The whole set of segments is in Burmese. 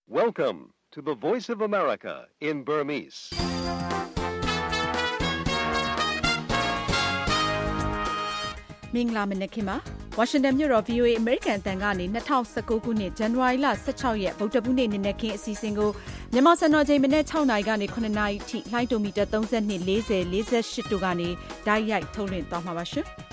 Welcome to the Voice of America in Burmese. ။မင်္ဂလာမနက်ခင်းပါ။ ဝါရှင်တန်မြို့တော် VOA အမေရိကန်အသံကနေ2019ခုနှစ် ဇန်နဝါရီလ16ရက်ဗုဒ္ဓဟူးနေ့နက်ခင်းအစီအစဉ်ကိုမြန်မာစံတော်ချိန်မနက်6နာရီကနေ9နာရီထိလှိုင်းဒိုမီတာ32 40 48တို့ကနေဓာတ်ရိုက်ထုတ်လွှင့်သွားမှာပါရှင်။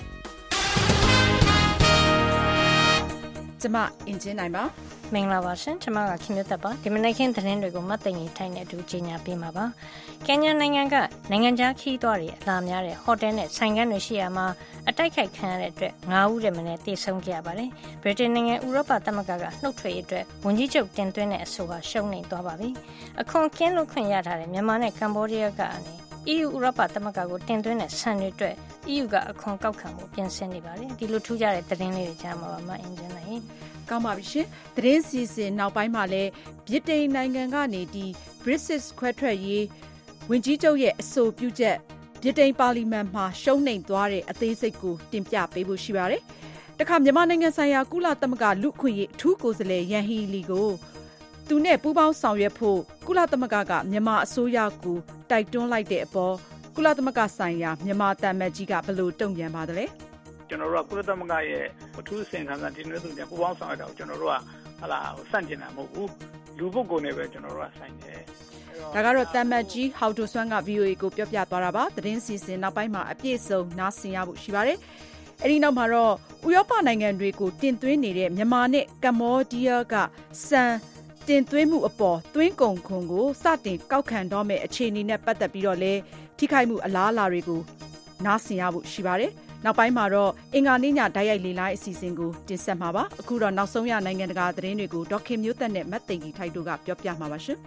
ကျွန်မအင်ဂျင်နိုင်ပါမင်္ဂလာပါရှင်ကျွန်မကခင်မြတ်ပါဒီမနေ့ခင်းသတင်းတွေကိုမတ်သိင္ထိုင်နဲ့အတူကြီးညာပေးမှာပါကင်ညာနိုင်ငံကနိုင်ငံခြားခီးသွားတွေအလာများတဲ့ဟိုတယ်နဲ့ဆိုင်ခန်းတွေရှိရာမှာအတိုက်ခိုက်ခံရတဲ့အတွက်9ဦးတည်းမနဲ့တေဆုံးခဲ့ရပါတယ်ဗြိတိန်နိုင်ငံဥရောပသမဂ္ဂကနှုတ်ထွက်ရေးအတွက်ဝန်ကြီးချုပ်တင်သွင်းတဲ့အဆိုဟာရှုံးနိမ့်သွားပါပြီအခွန်ကင်းလွတ်ခွင့်ရထားတဲ့မြန်မာနဲ့ကမ္ဘောဒီးယားကနေ EU ဥရောပသမဂ္ဂကိုတင်သွင်းတဲ့ဆန်တွေအတွက် EU ကအခွန်ကောက်ခံမှုပြင်ဆင်နေပါတယ်ဒီလိုထူးခြားတဲ့သတင်းလေးတွေကြားမှာပါမအင်ဂျင်နိုင်ကောင်းပါပြီရှင်သတင်းစီစဉ်နောက်ပိုင်းမှာလည်းဗြိတိန်နိုင်ငံကနေဒီ Brexit ခွဲထွက်ရေးဝန်ကြီးချုပ်ရဲ့အဆိုပြုချက်ဗြိတိန်ပါလီမန်မှာရှုံးနိမ့်သွားတဲ့အသေးစိတ်ကိုတင်ပြပေးဖို့ရှိပါတယ်တခါမြန်မာနိုင်ငံဆိုင်ရာကုလသမဂ္ဂလူ့အခွင့်အရေးအထူးကိုယ်စားလှယ်ယန်ဟီလီကိုသူနဲ့ပူးပေါင်းဆောင်ရွက်ဖို့ကုလသမဂ္ဂကမြန်မာအစိုးရကိုတိုက်တွန်းလိုက်တဲ့အပေါ်ကုလသမဂ္ဂဆိုင်ရာမြန်မာတမန်ကြီးကဘယ်လိုတုံ့ပြန်ပါသလဲကျွန်တော်တို့ကကုလသမဂ္ဂရဲ့အထူးအစီအစဉ်ခံစာတင်သွင်းသူတွေပူးပေါင်းဆောင်ရွက်တာကိုကျွန်တော်တို့ကစန့်ကျင်တာမဟုတ်ဘူးလူပုဂ္ဂိုလ်နဲ့ပဲကျွန်တော်တို့ကဆိုင်တယ်ဒါကတော့တမန်ကြီးဟောက်တိုဆွမ်းက VOA ကိုပြောပြသွားတာပါသတင်းစီစဉ်နောက်ပိုင်းမှာအပြည့်စုံနားဆင်ရဖို့ရှိပါတယ်အဲဒီနောက်မှာတော့ဥရောပနိုင်ငံတွေကိုတင်သွင်းနေတဲ့မြန်မာနဲ့ကမ္ဘောဒီးယားကစံတင်သွင်းမှုအပေါ်သွင်းကုန်ခွန်ကိုစတင်ကောက်ခံတော့မယ့်အခြေအနေနဲ့ပတ်သက်ပြီးတော့လဲထိခိုက်မှုအလားအလာတွေကိုနားဆင်ရဖို့ရှိပါတယ်နောက်ပိုင်းမှာတော့အင်္ဂါနေ့ညဓာတ်ရိုက်လေလိုင်းအစီအစဉ်ကိုတင်ဆက်မှာပါအခုတော့နောက်ဆုံးရနိုင်ငံတကာသတင်းတွေကိုဒေါက်ခင်မျိုးသက်နဲ့မတ်သိန်ကြီးထိုက်တို့ကပြောပြမှာပါရှင်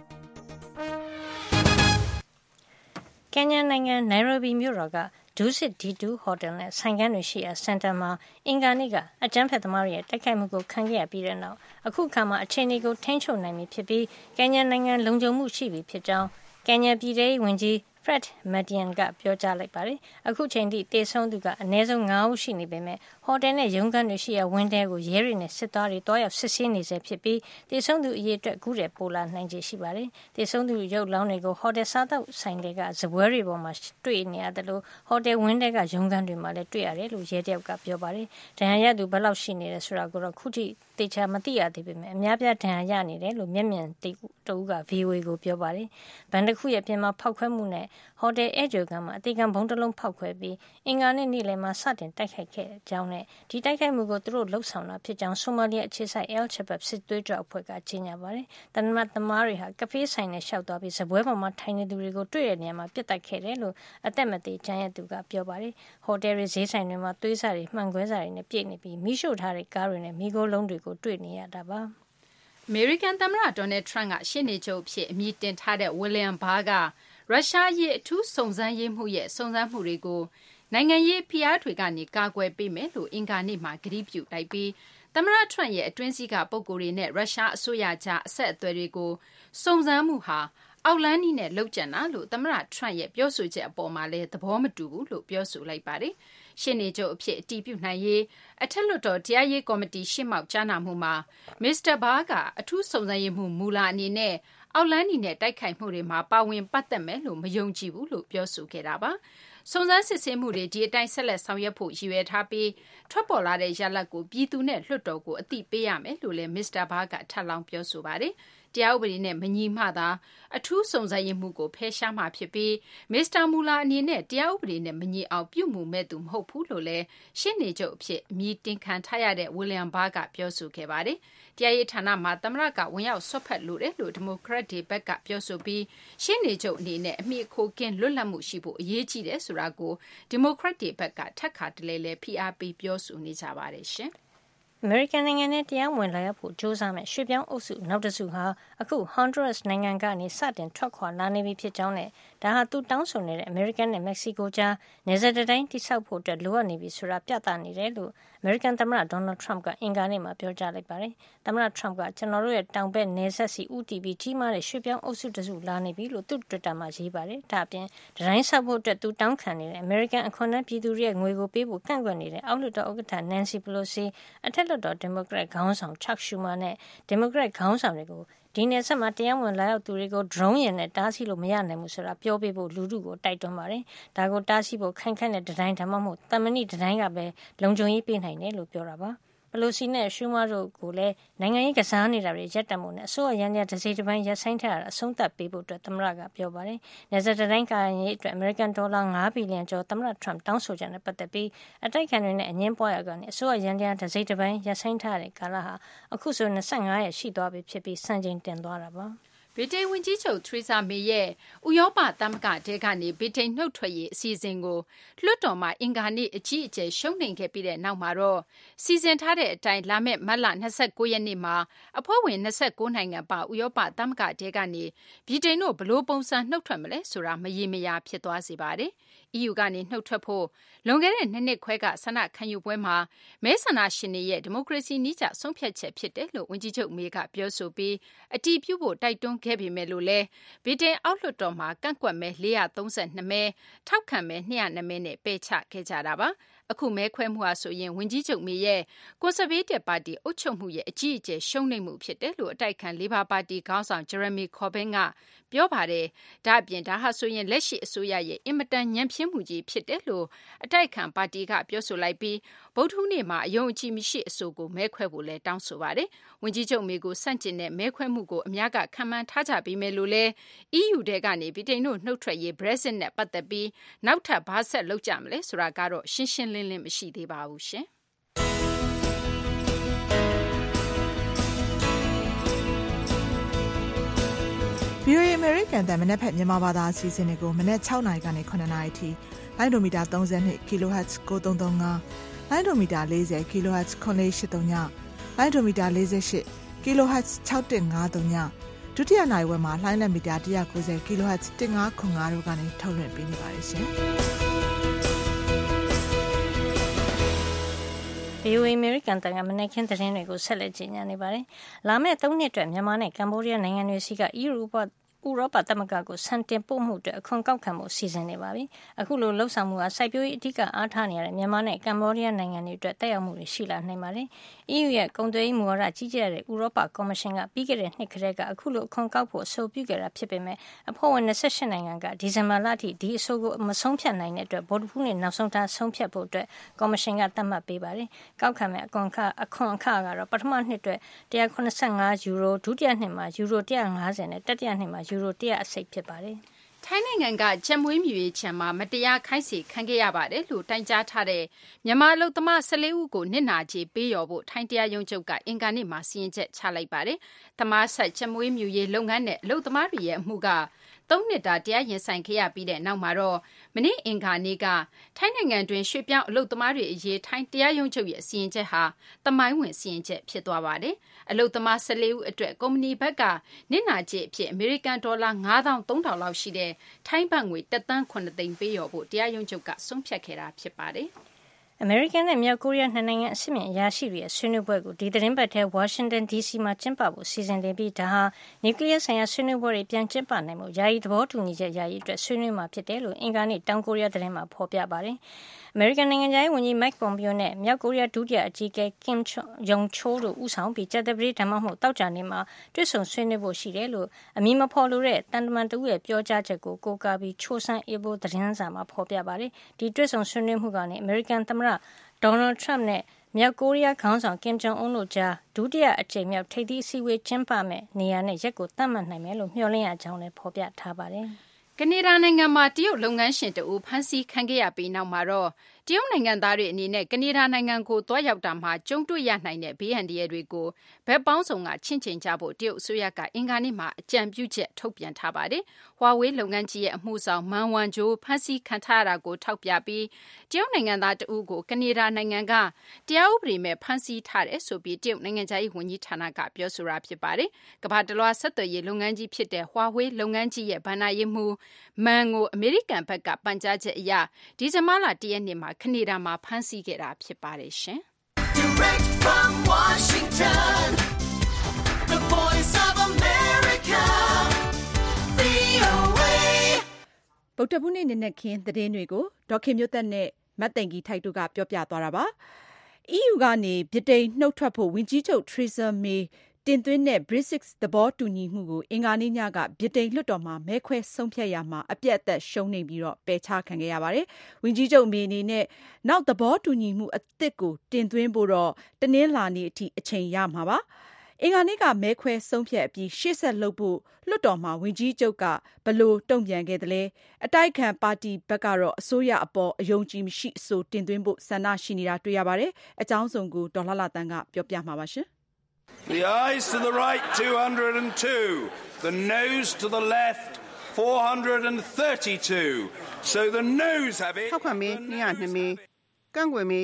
ကင်ညာနိုင်ငံနိုင်ရိုဘီမြို့တော်ကဒူးစစ် D2 ဟိုတယ်နဲ့ဆိုင်ခန်းတွေရှိရာစင်တာမှာအင်္ဂါနေ့ကအကြမ်းဖက်သမားတွေရဲ့တိုက်ခိုက်မှုကိုခံခဲ့ရပြီးတဲ့နောက်အခုခါမှာအခြေအနေကိုထိန်းချုပ်နိုင်ပြီဖြစ်ပြီးကင်ညာနိုင်ငံလုံခြုံမှုရှိပြီဖြစ်ကြောင်းကင်ညာပြည်ထောင်စုဝန်ကြီးFred Madian ကပြောကြားလိုက်ပါတယ်။အခုချိန်ထိတေဆုံးသူကအနည်းဆုံး9ဦးရှိနေပေမဲ့ဟိုတယ်နဲ့ရုံးခန်းတွေရှိရာဝင်းထဲကိုရဲတွေနဲ့စစ်သားတွေတွားရောက်စစ်ဆေးနေစေဖြစ်ပြီးတေဆုံးသူအရေးအတွက်အခုတည်းပိုလာနိုင်ခြေရှိပါတယ်။တေဆုံးသူရုပ်လောင်းတွေကိုဟိုတယ်စားတောက်ဆိုင်တွေကဇပွဲတွေပေါ်မှာတွေ့နေရတယ်လို့ဟိုတယ်ဝင်းထဲကရုံးခန်းတွေမှာလည်းတွေ့ရတယ်လို့ရဲတယောက်ကပြောပါတယ်။ဒဏ်ရာရသူဘယ်လောက်ရှိနေလဲဆိုတာကိုတော့ခုထိတေချာမသိရသေးပေမဲ့အများပြဒဏ်ရာရနေတယ်လို့မျက်မြင်တူက VOA ကိုပြောပါတယ်။ဘန်တစ်ခုရဲ့ပြင်မှာဖောက်ခွဲမှုနဲ့ဟိုတယ်အဲဂျိုကမှာအသေးခံဘုံတစ်လုံးဖောက်ခွဲပြီးအင်္ဂါနေ့နေ့လယ်မှာစတင်တိုက်ခိုက်ခဲ့ကြောင်းနဲ့ဒီတိုက်ခိုက်မှုကိုသူတို့လှုပ်ဆောင်တာဖြစ်ကြောင်းဆိုမာလီအခြေစိုက် El Shabab စစ်သွေးကြွအဖွဲ့ကကြေညာပါတယ်။တနမတ်သမားတွေဟာကဖေးဆိုင်နဲ့ရှောက်သွားပြီးဇပွဲပေါ်မှာထိုင်နေသူတွေကိုတွေ့တဲ့နေရာမှာပြစ်တက်ခဲ့တယ်လို့အသက်မသေးကျန်ရသူကပြောပါတယ်။ဟိုတယ်တွေဈေးဆိုင်တွေမှာသွေးစာတွေမှန်ခွဲစာတွေနဲ့ပြည့်နေပြီးမိရှို့ထားတဲ့ကားတွေနဲ့မိခိုးလုံးတွေကိုတွေ့နေရတာပါ။အမေရိကန်သမ္မတဒေါ်နယ်ထရန့်ကရှေ့နေချုပ်အဖြစ်အမည်တင်ထားတဲ့ဝီလျံဘားကရုရှားရဲ့အထူးစုံစမ်းရေးမှုရဲ့စုံစမ်းမှုတွေကိုနိုင်ငံရေးဖိအားတွေကနေကာကွယ်ပေးမယ်လို့အင်္ဂါနေ့မှာကတိပြုလိုက်ပြီးသမ္မတထရန့်ရဲ့အတွင်းစည်းကပုဂ္ဂိုလ်တွေနဲ့ရုရှားအစိုးရကြားအဆက်အသွယ်တွေကိုစုံစမ်းမှုဟာအောက်လန်းနည်းနဲ့လှုပ်ကြံတာလို့သမ္မတထရန့်ရဲ့ပြောဆိုချက်အပေါ်မှာလည်းသဘောမတူဘူးလို့ပြောဆိုလိုက်ပါတယ်။ရှင်းနေချုပ်အဖြစ်အတည်ပြုနိုင်ရေးအထက်လွှတ်တော်တရားရေးကော်မတီရှေ့မှောက်ကြားနာမှုမှာမစ္စတာဘားကအထူးစုံစမ်းရေးမှုမူလာအနေနဲ့အောက်လန်းနီနဲ့တိုက်ခိုက်မှုတွေမှာပါဝင်ပတ်သက်မယ်လို့မယုံကြည်ဘူးလို့ပြောဆိုခဲ့တာပါ။စုံစမ်းစစ်ဆေးမှုတွေဒီအတိုင်းဆက်လက်ဆောင်ရွက်ဖို့ရည်ရွယ်ထားပြီးထွက်ပေါ်လာတဲ့ရလဒ်ကိုပြည်သူနဲ့လွှတ်တော်ကိုအသိပေးရမယ်လို့လည်းမစ္စတာဘားကထပ်လောင်းပြောဆိုပါတယ်။တရားဥပဒေနဲ့မညီမှသာအထူးစုံစမ်းရေးမှုကိုဖယ်ရှားမှာဖြစ်ပြီးမစ္စတာမူလာအနေနဲ့တရားဥပဒေနဲ့မညီအောင်ပြုမှုမဲ့သူမဟုတ်ဘူးလို့လည်းရှင်းနေချုပ်အဖြစ်အမည်တင်ခံထားရတဲ့ဝီလျံဘားကပြောဆိုခဲ့ပါတယ်။တရားရေးဌာနမှာသမ္မတကဝင်ရောက်ဆွတ်ဖက်လိုတယ်လို့ဒီမိုကရက်တွေဘက်ကပြောဆိုပြီးရှင်းနေချုပ်အနေနဲ့အမိအခိုကင်းလွတ်လပ်မှုရှိဖို့အရေးကြီးတယ်ဆိုတာကိုဒီမိုကရက်တွေဘက်ကထပ်ခါတလဲလဲဖိအားပေးပြောဆိုနေကြပါတယ်ရှင်။အမေရိကန်နိုင်ငံနဲ့တရားဝင်လာရောက်ဖို့ကြိုးစားမဲ့ရွှေ့ပြောင်းအုပ်စုနောက်တစုဟာအခုဟွန်ဒူရပ်စ်နိုင်ငံကနေစတင်ထွက်ခွာလာနေပြီဖြစ်ကြောင်းနဲ့ဒါဟာသူတောင်းဆိုနေတဲ့အမေရိကန်နဲ့မက္ကဆီကိုကြားနယ်စပ်တိုင်းတိစောက်ဖို့အတွက်လိုအပ်နေပြီဆိုတာပြသနေတယ်လို့အမေရိကန်သမ္မတဒေါ်နယ်ထရန့်ကအင်္ဂါနေ့မှာပြောကြားလိုက်ပါတယ်။သမ္မတထရန့်ကကျွန်တော်တို့ရဲ့တောင်ဘက်နယ်စပ်စီဦးတည်ပြီးကြီးမားတဲ့ရွှေ့ပြောင်းအုပ်စုတစုလာနေပြီလို့သူ့ Twitter မှာရေးပါတယ်။ဒါအပြင်တိုင်းဆောက်ဖို့အတွက်သူတောင်းခံနေတဲ့အမေရိကန်အခွန်ထမ်းပြည်သူတွေရဲ့ငွေကိုပေးဖို့ကန့်ကွက်နေတဲ့အောက်လွှတ်တော်ဥက္ကဋ္ဌ Nancy Pelosi အထက်လွှတ်တော်ဒီမိုကရက်ခေါင်းဆောင် Chuck Schumer နဲ့ဒီမိုကရက်ခေါင်းဆောင်တွေကိုဒီနယ်စပ်မှာတရားဝင်လာရောက်သူတွေကို drone ယာဉ်နဲ့တားဆီးလို့မရနိုင်ဘူးဆိုတာပြောပေးဖို့လူထုကိုတိုက်တွန်းပါတယ်။ဒါကိုတားဆီးဖို့ခိုင်ခန့်တဲ့ဒီဇိုင်းဒါမှမဟုတ်တမဏိဒီဇိုင်းကပဲလုံခြုံရေးပေးနိုင်တယ်လို့ပြောတာပါ။ပလိုစီနဲ့ရှူမာတို့ကိုလည်းနိုင်ငံရေးကစားနေတာတွေရပ်တန့်မှုနဲ့အစိုးရရန်ရတစ်စိတ်တစ်ပိုင်းရပ်ဆိုင်းထားတာအဆုံးသတ်ပေးဖို့အတွက်သမ္မတကပြောပါတယ်။နယ်စပ်တိုင်းကာရင်အတွက်အမေရိကန်ဒေါ်လာ9 ဘီလီယံကျော်သမ္မတထရမ့်တောင်းဆိုချက်နဲ့ပတ်သက်ပြီးအတိုက်ခံတွေနဲ့အငင်းပွားရကနေအစိုးရရန်ရတစ်စိတ်တစ်ပိုင်းရပ်ဆိုင်းထားတဲ့ကာလဟာအခုဆို25ရက်ရှိသွားပြီဖြစ်ပြီးစံချိန်တင်သွားတာပါ။ဗြိတိန်ဝန်ကြီးချုပ်ထရီဆာမေရဲ့ဥရောပသမဂ္ဂတဲကနေဗြိတိန်နှုတ်ထွက်ရေးအစီအစဉ်ကိုလွှတ်တော်မှာအင်္ဂါနေ့အကြီးအကျယ်ရှုံးနိမ့်ခဲ့ပြီးတဲ့နောက်မှာတော့စီစဉ်ထားတဲ့အတိုင်းလာမယ့်မတ်လ29ရက်နေ့မှာအဖွဲ့ဝင်29နိုင်ငံပါဥရောပသမဂ္ဂတဲကနေဗြိတိန်တို့ဘလို့ပုံစံနှုတ်ထွက်မလဲဆိုတာမရေမရာဖြစ်သွားစေပါတယ်။ EU ကနေနှုတ်ထွက်ဖို့လွန်ခဲ့တဲ့2နှစ်ခွဲကဆန္ဒခံယူပွဲမှာမဲဆန္ဒရှင်တွေရဲ့ဒီမိုကရေစီနည်းကျဆုံးဖြတ်ချက်ဖြစ်တယ်လို့ဝန်ကြီးချုပ်မေကပြောဆိုပြီးအတည်ပြုဖို့တိုက်တွန်းခဲ့ပေမဲ့လို့လဲဗြိတိန်အောက်လွှတ်တော်မှာကန့်ကွက်မဲ432မဲထောက်ခံမဲ202မဲနဲ့ပယ်ချခဲ့ကြတာပါအခုမဲခွဲမှုဟာဆိုရင်ဝန်ကြီးချုပ်မေရဲ့ကွန်ဆာဗေးတစ်ပါတီအုပ်ချုပ်မှုရဲ့အကြီးအကျယ်ရှုံးနိမ့်မှုဖြစ်တယ်လို့အတိုက်ခံလေဘာပါတီခေါင်းဆောင်ဂျယ်ရမီကော်ဘင်းကပြောပါတယ်။ဒါ့အပြင်ဒါဟာဆိုရင်လက်ရှိအစိုးရရဲ့အင်မတန်ညံ့ဖျင်းမှုကြီးဖြစ်တယ်လို့အတိုက်ခံပါတီကပြောဆိုလိုက်ပြီးဗုဒ္ဓဟူးနေ့မှာအယုံအကြည်မရှိအဆိုကိုမဲခွဲဖို့လဲတောင်းဆိုပါတယ်။ဝန်ကြီးချုပ်မေကိုစန့်ကျင်တဲ့မဲခွဲမှုကိုအများကခံမှန်းထားကြပြီးမဲ့လို့လဲ EU တဲကနေဗြိတိန်တို့နှုတ်ထွက်ရေး Brexit နဲ့ပတ်သက်ပြီးနောက်ထပ်ဘာဆက်လုပ်ကြမလဲဆိုတာကတော့ရှင်းရှင်းလင်းလင်းမရှိသေးပါဘူးရှင်။ VOA American တန်မနက်ဖက်မြန်မာဘာသာအစီအစဉ်တွေကိုမနက်6နာရီကနေ9နာရီထိလိုင်းဒိုမီတာ32 kHz 9335လိုင်းဒိုမီတာ40 kHz 9839လိုင်းဒိုမီတာ48 kHz 6153ဒုတိယနိုင်ဝက်မှာလိုင်းလက်မီတာ190 kHz 1505တို့ကနေထုတ်လွှင့်ပေးနေပါတယ်ရှင်။ VOA American တန်ကမနက်ခင်းသတင်းတွေကိုဆက်လက်ကြီးညာနေပါတယ်။လာမယ့်3နှစ်အတွက်မြန်မာနဲ့ကမ္ဘောဒီးယားနိုင်ငံတွေစီကဥရောပသမဂ္ဂကိုဆန်တင်ပို့မှုအတွက်အခွန်ကောက်ခံမှုစီစဉ်နေပါပြီ။အခုလိုလှုပ်ဆောင်မှုဟာစိုက်ပျိုးရေးအဓိကအားထားနေရတဲ့မြန်မာနဲ့ကမ္ဘောဒီးယားနိုင်ငံတွေအတွက်တက်ရောက်မှုတွေရှိလာနိုင်ပါတယ်။ EU ရဲ့ကုန်သွယ်ရေးမူဝါဒကြီးကြပ်တဲ့ဥရောပကော်မရှင်ကပြီးခဲ့တဲ့နှစ်ကတည်းကအခုလိုအခွန်ကောက်ဖို့အဆိုပြုခဲ့တာဖြစ်ပေမဲ့အဖွဲ့ဝင်28နိုင်ငံကဒီဇင်ဘာလအထိဒီအဆိုကိုမဆုံးဖြတ်နိုင်တဲ့အတွက်ဗုဒ္ဓဟူးနေ့နောက်ဆုံးထားဆုံးဖြတ်ဖို့အတွက်ကော်မရှင်ကသတ်မှတ်ပေးပါတယ်။ကောက်ခံမဲ့အခွန်အခကတော့ပထမနှစ်အတွက်185ယူရိုဒုတိယနှစ်မှာယူရို150နဲ့တတိယနှစ်မှာယူရို100အစိတ်ဖြစ်ပါတယ်။ထိုင်းနိုင်ငံကကြက်မွေးမြူရေးခြံမှာမတရားခိုင်းစေခံခဲ့ရပါတယ်လို့တိုင်ကြားထားတဲ့မြန်မာအလုပ်သမား14ဦးကိုနစ်နာကြေးပေးလျော်ဖို့ထိုင်းတရားရုံးချုပ်ကအင်္ဂါနေ့မှာစီရင်ချက်ချလိုက်ပါတယ်။သမားဆက်ကြက်မွေးမြူရေးလုပ်ငန်းနဲ့အလုပ်သမားတွေရဲ့အမှုက3နှစ်တာတရားရင်ဆိုင်ခဲ့ရပြီးတဲ့နောက်မှာတော့မနေ့အင်္ဂါနေ့ကထိုင်းနိုင်ငံတွင်ရွှေ့ပြောင်းအလုပ်သမားတွေအရေးထိုင်းတရားရုံးချုပ်ရဲ့စီရင်ချက်ဟာသမိုင်းဝင်စီရင်ချက်ဖြစ်သွားပါတယ်။အလုပ်သမား14ဦးအတွက်ကုမ္ပဏီဘက်ကနစ်နာကြေးအဖြစ်အမေရိကန်ဒေါ်လာ9300လောက်ရှိတဲ့ထိုင်းဘတ်ငွေ1.9 သန်းပေးလျော်ဖို့တရားရုံးချုပ်ကဆုံးဖြတ်ခဲ့တာဖြစ်ပါတယ်။အမေရိကန်နဲ့မြောက်ကိုရီးယားနှစ်နိုင်ငံအဆင့်မြင့်အရာရှိတွေရဲ့ဆွေးနွေးပွဲကိုဒီသတင်းပတ်ထဲဝါရှင်တန် DC မှာကျင်းပဖို့စီစဉ်နေပြီးဒါဟာနျူကလ িয়ার ဆိုင်ရာဆွေးနွေးပွဲတွေပြန်ကျင်းပနိုင်မှုယာယီသဘောတူညီချက်ယာယီအတွက်ဆွေးနွေးမှာဖြစ်တယ်လို့အင်္ဂါနေ့တောင်ကိုရီးယားသတင်းမှာဖော်ပြပါတယ်။အမေရိကန်နိုင်ငံခြားရေးဝန်ကြီး Mike Pompeo နဲ့မြောက်ကိုရီးယားဒုတိယအကြီးအကဲ Kim Yong Chol တို့ဦးဆောင်ပြီးကြာသပတေးဒါမှမဟုတ်သောကြာနေ့မှာတွေ့ဆုံဆွေးနွေးဖို့ရှိတယ်လို့အမည်မဖော်လိုတဲ့တန်တမန်တဦးရဲ့ပြောကြားချက်ကိုကိုးကားပြီးချိုဆန်းအေဘိုသတင်းစာမှာဖော်ပြပါတယ်။ဒီတွေ့ဆုံဆွေးနွေးမှုကနေအမေရိကန်သမ္မတဒေါ်နယ်ထရမ့်နဲ့မြောက်ကိုရီးယားခေါင်းဆောင်ကင်ဂျုံအွန်းတို့ကြားဒုတိယအကြိမ်မြောက်ထိပ်သီးအစည်းအဝေးကျင်းပမဲ့နေရာနဲ့ရက်ကိုသတ်မှတ်နိုင်မယ်လို့မျှော်လင့်ရကြောင်းလည်းဖော်ပြထားပါတယ်။ကနေဒါနိုင်ငံမှာတရုတ်လုပ်ငန်းရှင်တဦးဖမ်းဆီးခံခဲ့ရပြီးနောက်မှာတော့တရုတ်နိုင်ငံသားတွေအနေနဲ့ကနေဒါနိုင်ငံကိုသွားရောက်တာမှာကြုံတွေ့ရနိုင်တဲ့ဘေးအန္တရာယ်တွေကိုဘက်ပေါင်းစုံကချင့်ချိန်ကြဖို့တရုတ်အစိုးရကအင်္ဂါနေ့မှာအကြံပြုချက်ထုတ်ပြန်ထားပါတယ်။ Huawei လုပ်ငန်းကြီးရဲ့အမှုဆောင်မန်ဝမ်ဂျိုဖမ်းဆီးခံထားရတာကိုထောက်ပြပြီးတရုတ်နိုင်ငံသားတဦးကိုကနေဒါနိုင်ငံကတရားဥပဒေမဲ့ဖမ်းဆီးထားတယ်ဆိုပြီးတရုတ်နိုင်ငံခြားရေးဝန်ကြီးဌာနကပြောဆိုတာဖြစ်ပါတယ်။ကမ္ဘာတလွှာဆက်သွယ်ရေးလုပ်ငန်းကြီးဖြစ်တဲ့ Huawei လုပ်ငန်းကြီးရဲ့ဘဏ္ဍာရေးမှူးမန်ကိုအမေရိကန်ဘက်ကပန်ကြားချက်အရဒီဇင်ဘာလ1ရက်နေ့မှာကနေဒါမှာဖမ်းဆီးခဲ့တာဖြစ်ပါတယ်ရှင်။ Direct from Washington, the Voice of America, VOA ဗုဒ္ဓဘုနေ့နေ့ခင်းသတင်းတွေကိုဒေါခင်မျိုးသက်နဲ့မတ်သိန်ကြီးထိုက်တို့ကပြောပြသွားတာပါ။ EU ကနေဗြိတိန်နှုတ်ထွက်ဖို့ဝန်ကြီးချုပ် Theresa May တင်သွင်းတဲ့ Brexit သဘောတူညီမှုကိုအင်္ဂါနေ့ညကဗြိတိန်လွှတ်တော်မှာမဲခွဲဆုံးဖြတ်ရာမှာအပြတ်အသတ်ရှုံးနိမ့်ပြီးပယ်ချခံခဲ့ရပါတယ်။ဝန်ကြီးချုပ်မေအနေနဲ့နောက်သဘောတူညီမှုအသစ်ကိုတင်သွင်းဖို့တော့တနင်္လာနေ့အထိအချိန်ရမှာပါ။အင်္ဂါနေ့ကမဲခွဲဆုံးဖြတ်အပြီးရှေ့ဆက်လုပ်ဖို့လွှတ်တော်မှာဝန်ကြီးချုပ်ကဘယ်လိုတုံ့ပြန်ခဲ့သလဲ။အတိုက်အခံပါတီဘက်ကတော့အစိုးရအပေါ်အယုံကြည်မရှိအဆိုတင်သွင်းဖို့ဆန္ဒရှိနေတာတွေ့ရပါတယ်။အကြောင်းစုံကိုဒေါ်လှလှသန်းကပြောပြမှာပါရှင်။ The ayes to the right 202, the noes to the left 432. So the noes have it. ထောက်ခံမဲ202မဲကန့်ကွက်မဲ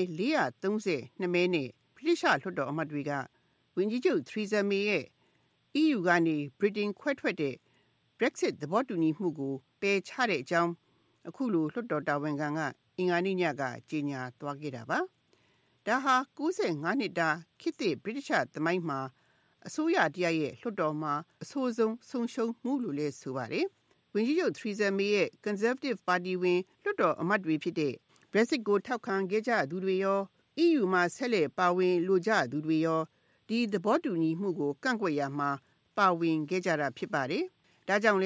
432မဲနဲ့ဗြိတိရှလွှတ်တော်အမတ်တွေကဝန်ကြီးချုပ် Theresa May ရဲ့ EU ကနေဗြိတိန်ခွဲထွက်တဲ့ Brexit သဘောတူညီမှုကိုပယ်ချတဲ့အကြောင်းအခုလိုလွှတ်တော်တာဝန်ခံကအင်္ဂါနေ့ညကကြေညာသွားခဲ့တာပါ။ဒါဟာ95နှစ်တာခေတ်သစ်ဗြိတိရှသမိုင်းမှာအစိုးရတရားရဲ့လွှတ်တော်မှာအဆိုးဆုံးဆုံးရှုံးမှုလို့လည်းဆိုပါတယ်။ဝန်ကြီးချုပ် Theresa May ရဲ့ Conservative Party ဝင်လွှတ်တော်အမတ်တွေဖြစ်တဲ့ Brexit ကိုထောက်ခံခဲ့ကြသူတွေရော EU မှာဆက်လက်ပါဝင်လိုကြသူတွေရောဒီသဘောတူညီမှုကိုကန့်ကွက်ရမှာပါဝင်ခဲ့ကြတာဖြစ်ပါတယ်။ဒါကြောင့်လဲ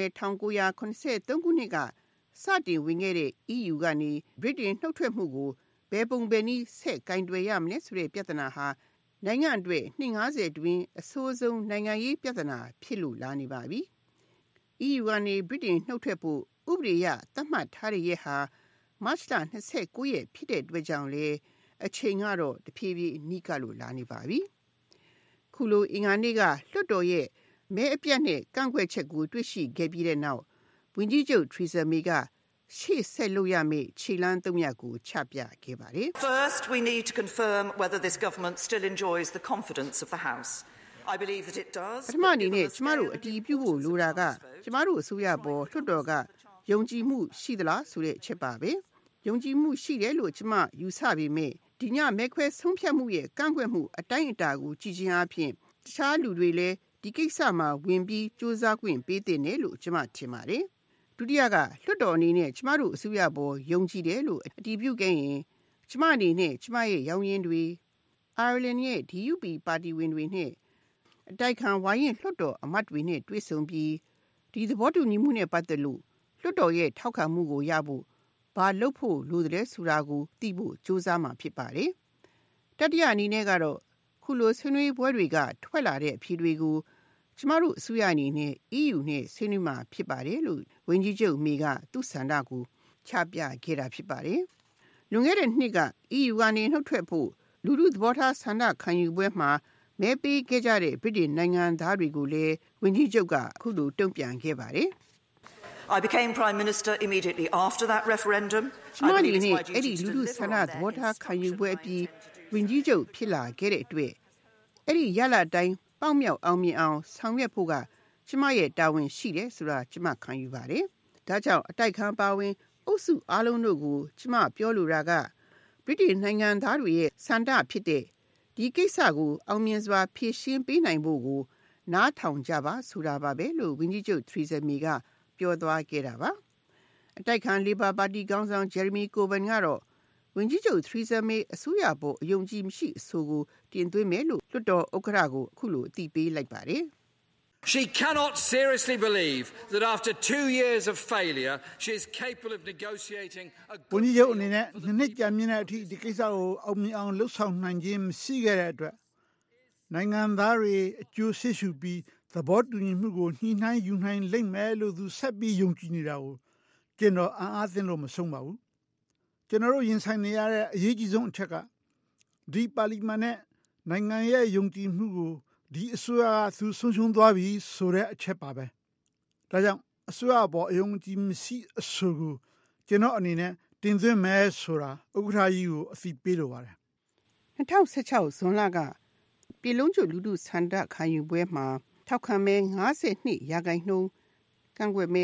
1983ခုနှစ်ကစတင်ဝင်ခဲ့တဲ့ EU ကနေဗြိတိန်နှုတ်ထွက်မှုကိုဘယ်ပုံဘယ်နည်းဆက်ကင်တွယ်ရမလဲဆိုတဲ့ပြဿနာဟာနိုင်ငံအတွက်နှစ်50တွင်အဆိုးဆုံးနိုင်ငံရေးပြဿနာဖြစ်လို့လာနေပါပြီ။ EU ကနေဗြိတိန်နှုတ်ထွက်ဖို့ဥပဒေအရသတ်မှတ်ထားတဲ့ရက်ဟာမတ်လ29ရက်ဖြစ်တဲ့အတွက်ကြောင့်လေအချိန်ကတော့တဖြည်းဖြည်းနီးကပ်လို့လာနေပါပြီ။ခုလိုအင်္ဂါနေ့ကလွှတ်တော်ရဲ့မဲအပြတ်နဲ့ကန့်ကွက်ချက်ကိုတွေ့ရှိခဲ့ပြီးတဲ့နောက်ဝန်ကြီးချုပ် Theresa May ကရှေ့ဆက်လို့ရမယ့်ခြေလှမ်း3ရပ်ကိုချပြခဲ့ပါတယ်။ First, we need to confirm whether this government still enjoys the confidence of the House. I believe that it does. ပထမအနေနဲ့ကျမတို့အတည်ပြုဖို့လိုတာကကျမတို့အစိုးရပေါ်လွှတ်တော်ကယုံကြည်မှုရှိသလားဆိုတဲ့အချက်ပါပဲ။ယုံကြည်မှုရှိတယ်လို့ကျမယူဆပေမဲ့ဒီညမဲခွဲဆုံးဖြတ်မှုရဲ့ကန့်ကွက်မှုအတိုင်းအတာကိုကြည်ချင်းအပြင်တခြားလူတွေလည်းဒီကိစ္စမှာဝင်ပြီးစူးစမ်းခွင့်ပေးတဲ့နယ်လို့ကျမထင်ပါတယ်။ဒုတိယကလွှတ်တော်အနေနဲ့ကျမတို့အစိုးရပေါ်ယုံကြည်တယ်လို့အတည်ပြုခဲ့ရင်ကျမအနေနဲ့ကျမရဲ့ရောင်းရင်းတွေအိုင်ယာလန်ရဲ့ DUP ပါတီဝင်တွေနဲ့အတိုက်ခံဝိုင်းရင်လွှတ်တော်အမတ်တွေနဲ့တွေ့ဆုံပြီးဒီသဘောတူညီမှုနဲ့ပတ်သက်လို့လွှတ်တော်ရဲ့ထောက်ခံမှုကိုရဖို့ဘာလုပ်ဖို့လိုတယ်ဆိုတာကိုသိဖို့စူးစမ်းမှာဖြစ်ပါတယ်။တတိယအနေနဲ့ကတော့ခုလိုဆွေးနွေးပွဲတွေကထွက်လာတဲ့အဖြေတွေကိုကျမတို့အစိုးရအနေနဲ့ EU နဲ့ဆွေးနွေးမှာဖြစ်ပါတယ်လို့ဝန်ကြီးချုပ်မေကသူ့ဆန္ဒကိုချပြခဲ့တာဖြစ်ပါတယ်။လွန်ခဲ့တဲ့နှစ်က EU ကနေနှုတ်ထွက်ဖို့လူထုသဘောထားဆန္ဒခံယူပွဲမှာမဲပေးခဲ့ကြတဲ့ဗြိတိန်နိုင်ငံသားတွေကိုလည်းဝန်ကြီးချုပ်ကအခုလိုတုံ့ပြန်ခဲ့ပါတယ် I became Prime Minister immediately after that referendum. ကျမအနေနဲ့အဲ့ဒီလူထုဆန္ဒသဘောထားခံယူပွဲအပြီးဝန်ကြီးချုပ်ဖြစ်လာခဲ့တဲ့အတွက်အဲ့ဒီရလဒ်တိုင်းပေါက်မြောက်အောင်မြင်အောင်ဆောင်ရွက်ဖို့ကကျမရဲ့တာဝန်ရှိတယ်ဆိုတာကျမခံယူပါတယ်။ဒါကြောင့်အတိုက်ခံပါဝင်အုပ်စုအားလုံးတို့ကိုကျမပြောလိုတာကဗြိတိန်နိုင်ငံသားတွေရဲ့ဆန္ဒဖြစ်တဲ့ဒီကိစ္စကိုအောင်မြင်စွာဖြေရှင်းပေးနိုင်ဖို့ကိုနားထောင်ကြပါဆိုတာပါပဲလို့ဝန်ကြီးချုပ် Theresa May ကပြောသွားခဲ့တာပါ။အတိုက်ခံ Labour ပါတီခေါင်းဆောင် Jeremy Corbyn ကတော့ဝန်ကြီးချုပ် Theresa May အစိုးရပေါ်အယုံကြည်မရှိအဆိုကိုတင်သွင်းမယ်လို့လွှတ်တော်ဥက္ကဋ္ဌကိုအခုလိုအသိပေးလိုက်ပါတယ်။ She cannot seriously believe that after 2 years of failure she is capable of negotiating a ဝန်ကြီးချုပ်အနေနဲ့နှစ်ကြာမြင့်တဲ့အထိဒီကိစ္စကိုအောင်မြင်အောင်လှုပ်ဆောင်နိုင်ခြင်းမရှိခဲ့တဲ့အတွက်နိုင်ငံသားတွေအကျိုးရှိရှုပြီးသဘောတူညီမှုကိုညှိနှိုင်းယူနိုင်လိမ့်မယ်လို့သူဆက်ပြီးယုံကြည်နေတာကိုကျွန်တော်အားသင့်လို့မဆုံးပါဘူးကျွန်တော်တို့ရင်ဆိုင်နေရတဲ့အရေးကြီးဆုံးအချက်ကဒီပါလီမန်နဲ့နိုင်ငံရဲ့ယုံကြည်မှုကိုဒီအစိုးရကသူဆုံးရှုံးသွားပြီဆိုတဲ့အချက်ပါပဲဒါကြောင့်အစိုးရပေါ်အယုံကြည်မရှိအဆိုကိုကျွန်တော်အနေနဲ့တင်သွင်းမယ်ဆိုတာဥက္ကဋ္ဌကြီးကိုအသိပေးလိုပါတယ် 2016ဇွန်လကပြည်လုံးကျွလူထုဆန္ဒခံယူပွဲမှာထောက်ခံမဲ52%ကန့်ကွက်မဲ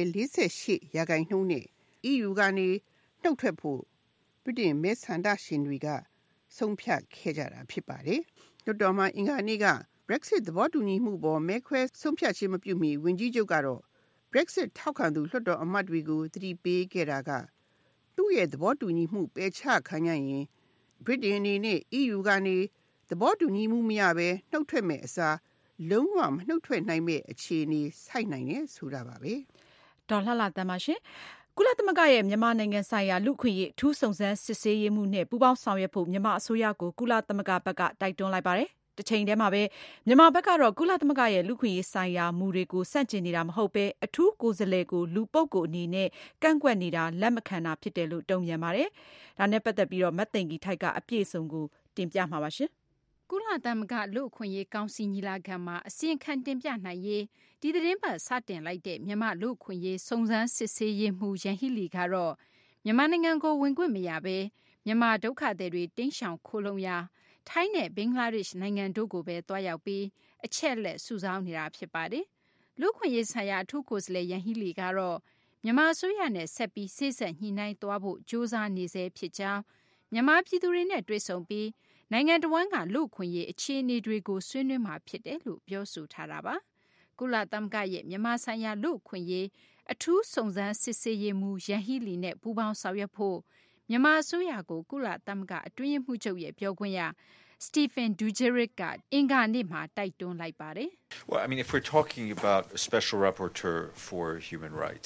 48%နဲ့ EU ကနေနှုတ်ထွက်ဖို့ဗြိတိန်မဲဆန္ဒရှင်တွေကဆုံးဖြတ်ခဲ့ကြတာဖြစ်ပါတယ်။လွှတ်တော်မှာအင်္ဂါနေ့က Brexit သဘောတူညီမှုပေါ်မဲခွဲဆုံးဖြတ်ခြင်းမပြုမီဝန်ကြီးချုပ်ကတော့ Brexit ထောက်ခံသူလွှတ်တော်အမတ်တွေကိုသတိပေးခဲ့တာကသူ့ရဲ့သဘောတူညီမှုပယ်ချခံရရင်ဗြိတိန်အနေနဲ့ EU ကနေသဘောတူညီမှုမရဘဲနှုတ်ထွက်မဲ့အစားလုံးဝမနှုတ်ထွက်နိုင်မဲ့အခြေအနေဆိုက်နိုင်တယ်ဆိုတာပါပဲဒေါ်လှလှတမ်းပါရှင်ကုလသမဂ္ဂရဲ့မြန်မာနိုင်ငံဆိုင်ရာလူ့အခွင့်အရေးအထူးစုံစမ်းစစ်ဆေးရေးမှုနဲ့ပူးပေါင်းဆောင်ရွက်ဖို့မြန်မာအစိုးရကိုကုလသမဂ္ဂဘက်ကတိုက်တွန်းလိုက်ပါတယ်။တစ်ချိန်တည်းမှာပဲမြန်မာဘက်ကတော့ကုလသမဂ္ဂရဲ့လူ့အခွင့်အရေးဆိုင်ရာမူတွေကိုဆန့်ကျင်နေတာမဟုတ်ဘဲအထူးကိုယ်စားလှယ်ကိုလူပုဂ္ဂိုလ်အနေနဲ့ကန့်ကွက်နေတာလက်မခံတာဖြစ်တယ်လို့တုံ့ပြန်ပါတယ်။ဒါနဲ့ပတ်သက်ပြီးတော့မတ်သိင်္ဂီထိုက်ကအပြည့်အစုံကိုတင်ပြမှာပါရှင်။ကုလသမဂ္ဂလူ့အခွင့်အရေးကောင်စီညီလာခံမှာအစီရင်ခံတင်ပြနိုင်ရေးဒီသတင်းပတ်စတင်လိုက်တဲ့မြန်မာလူ့အခွင့်အရေးစုံစမ်းစစ်ဆေးရေးမှူးရန်ဟီလီကတော့မြန်မာနိုင်ငံကိုဝင်ခွင့်မရဘဲမြန်မာဒုက္ခသည်တွေတင်းရှောင်ခိုလုံရာထိုင်းနဲ့ဘင်္ဂလားဒေ့ရှ်နိုင်ငံတို့ကိုပဲတွားရောက်ပြီးအချက်လက်စုဆောင်းနေတာဖြစ်ပါတယ်။လူ့အခွင့်အရေးဆိုင်ရာအထူးကိုယ်စားလှယ်ရန်ဟီလီကတော့မြန်မာအစိုးရနဲ့ဆက်ပြီးစေ့စပ်ညှိနှိုင်းသွားဖို့ကြိုးစားနေဆဲဖြစ်ကြောင်းမြန်မာပြည်သူတွေနဲ့တွေ့ဆုံပြီးနိုင်ငံတော်ဝန်ကလူ့အခွင့်အရေးအခြေအနေတွေကိုဆွေးနွေးမှာဖြစ်တယ်လို့ပြောဆိုထားတာပါ။ကုလသမဂ္ဂရဲ့မြန်မာဆိုင်ရာလူ့အခွင့်အရေးအထူးစုံစမ်းစစ်ဆေးရေးမှူးရန်ဟီလီနဲ့ပူးပေါင်းဆောင်ရွက်ဖို့မြန်မာအစိုးရကိုကုလသမဂ္ဂအတွင်းရေးမှူးချုပ်ရဲ့ပြောခွင့်ရStephen Dujarric ကအင်္ဂါနေ့မှာတိုက်တွန်းလိုက်ပါတယ်။ Well, I mean, if we're talking about a special rapporteur for human rights,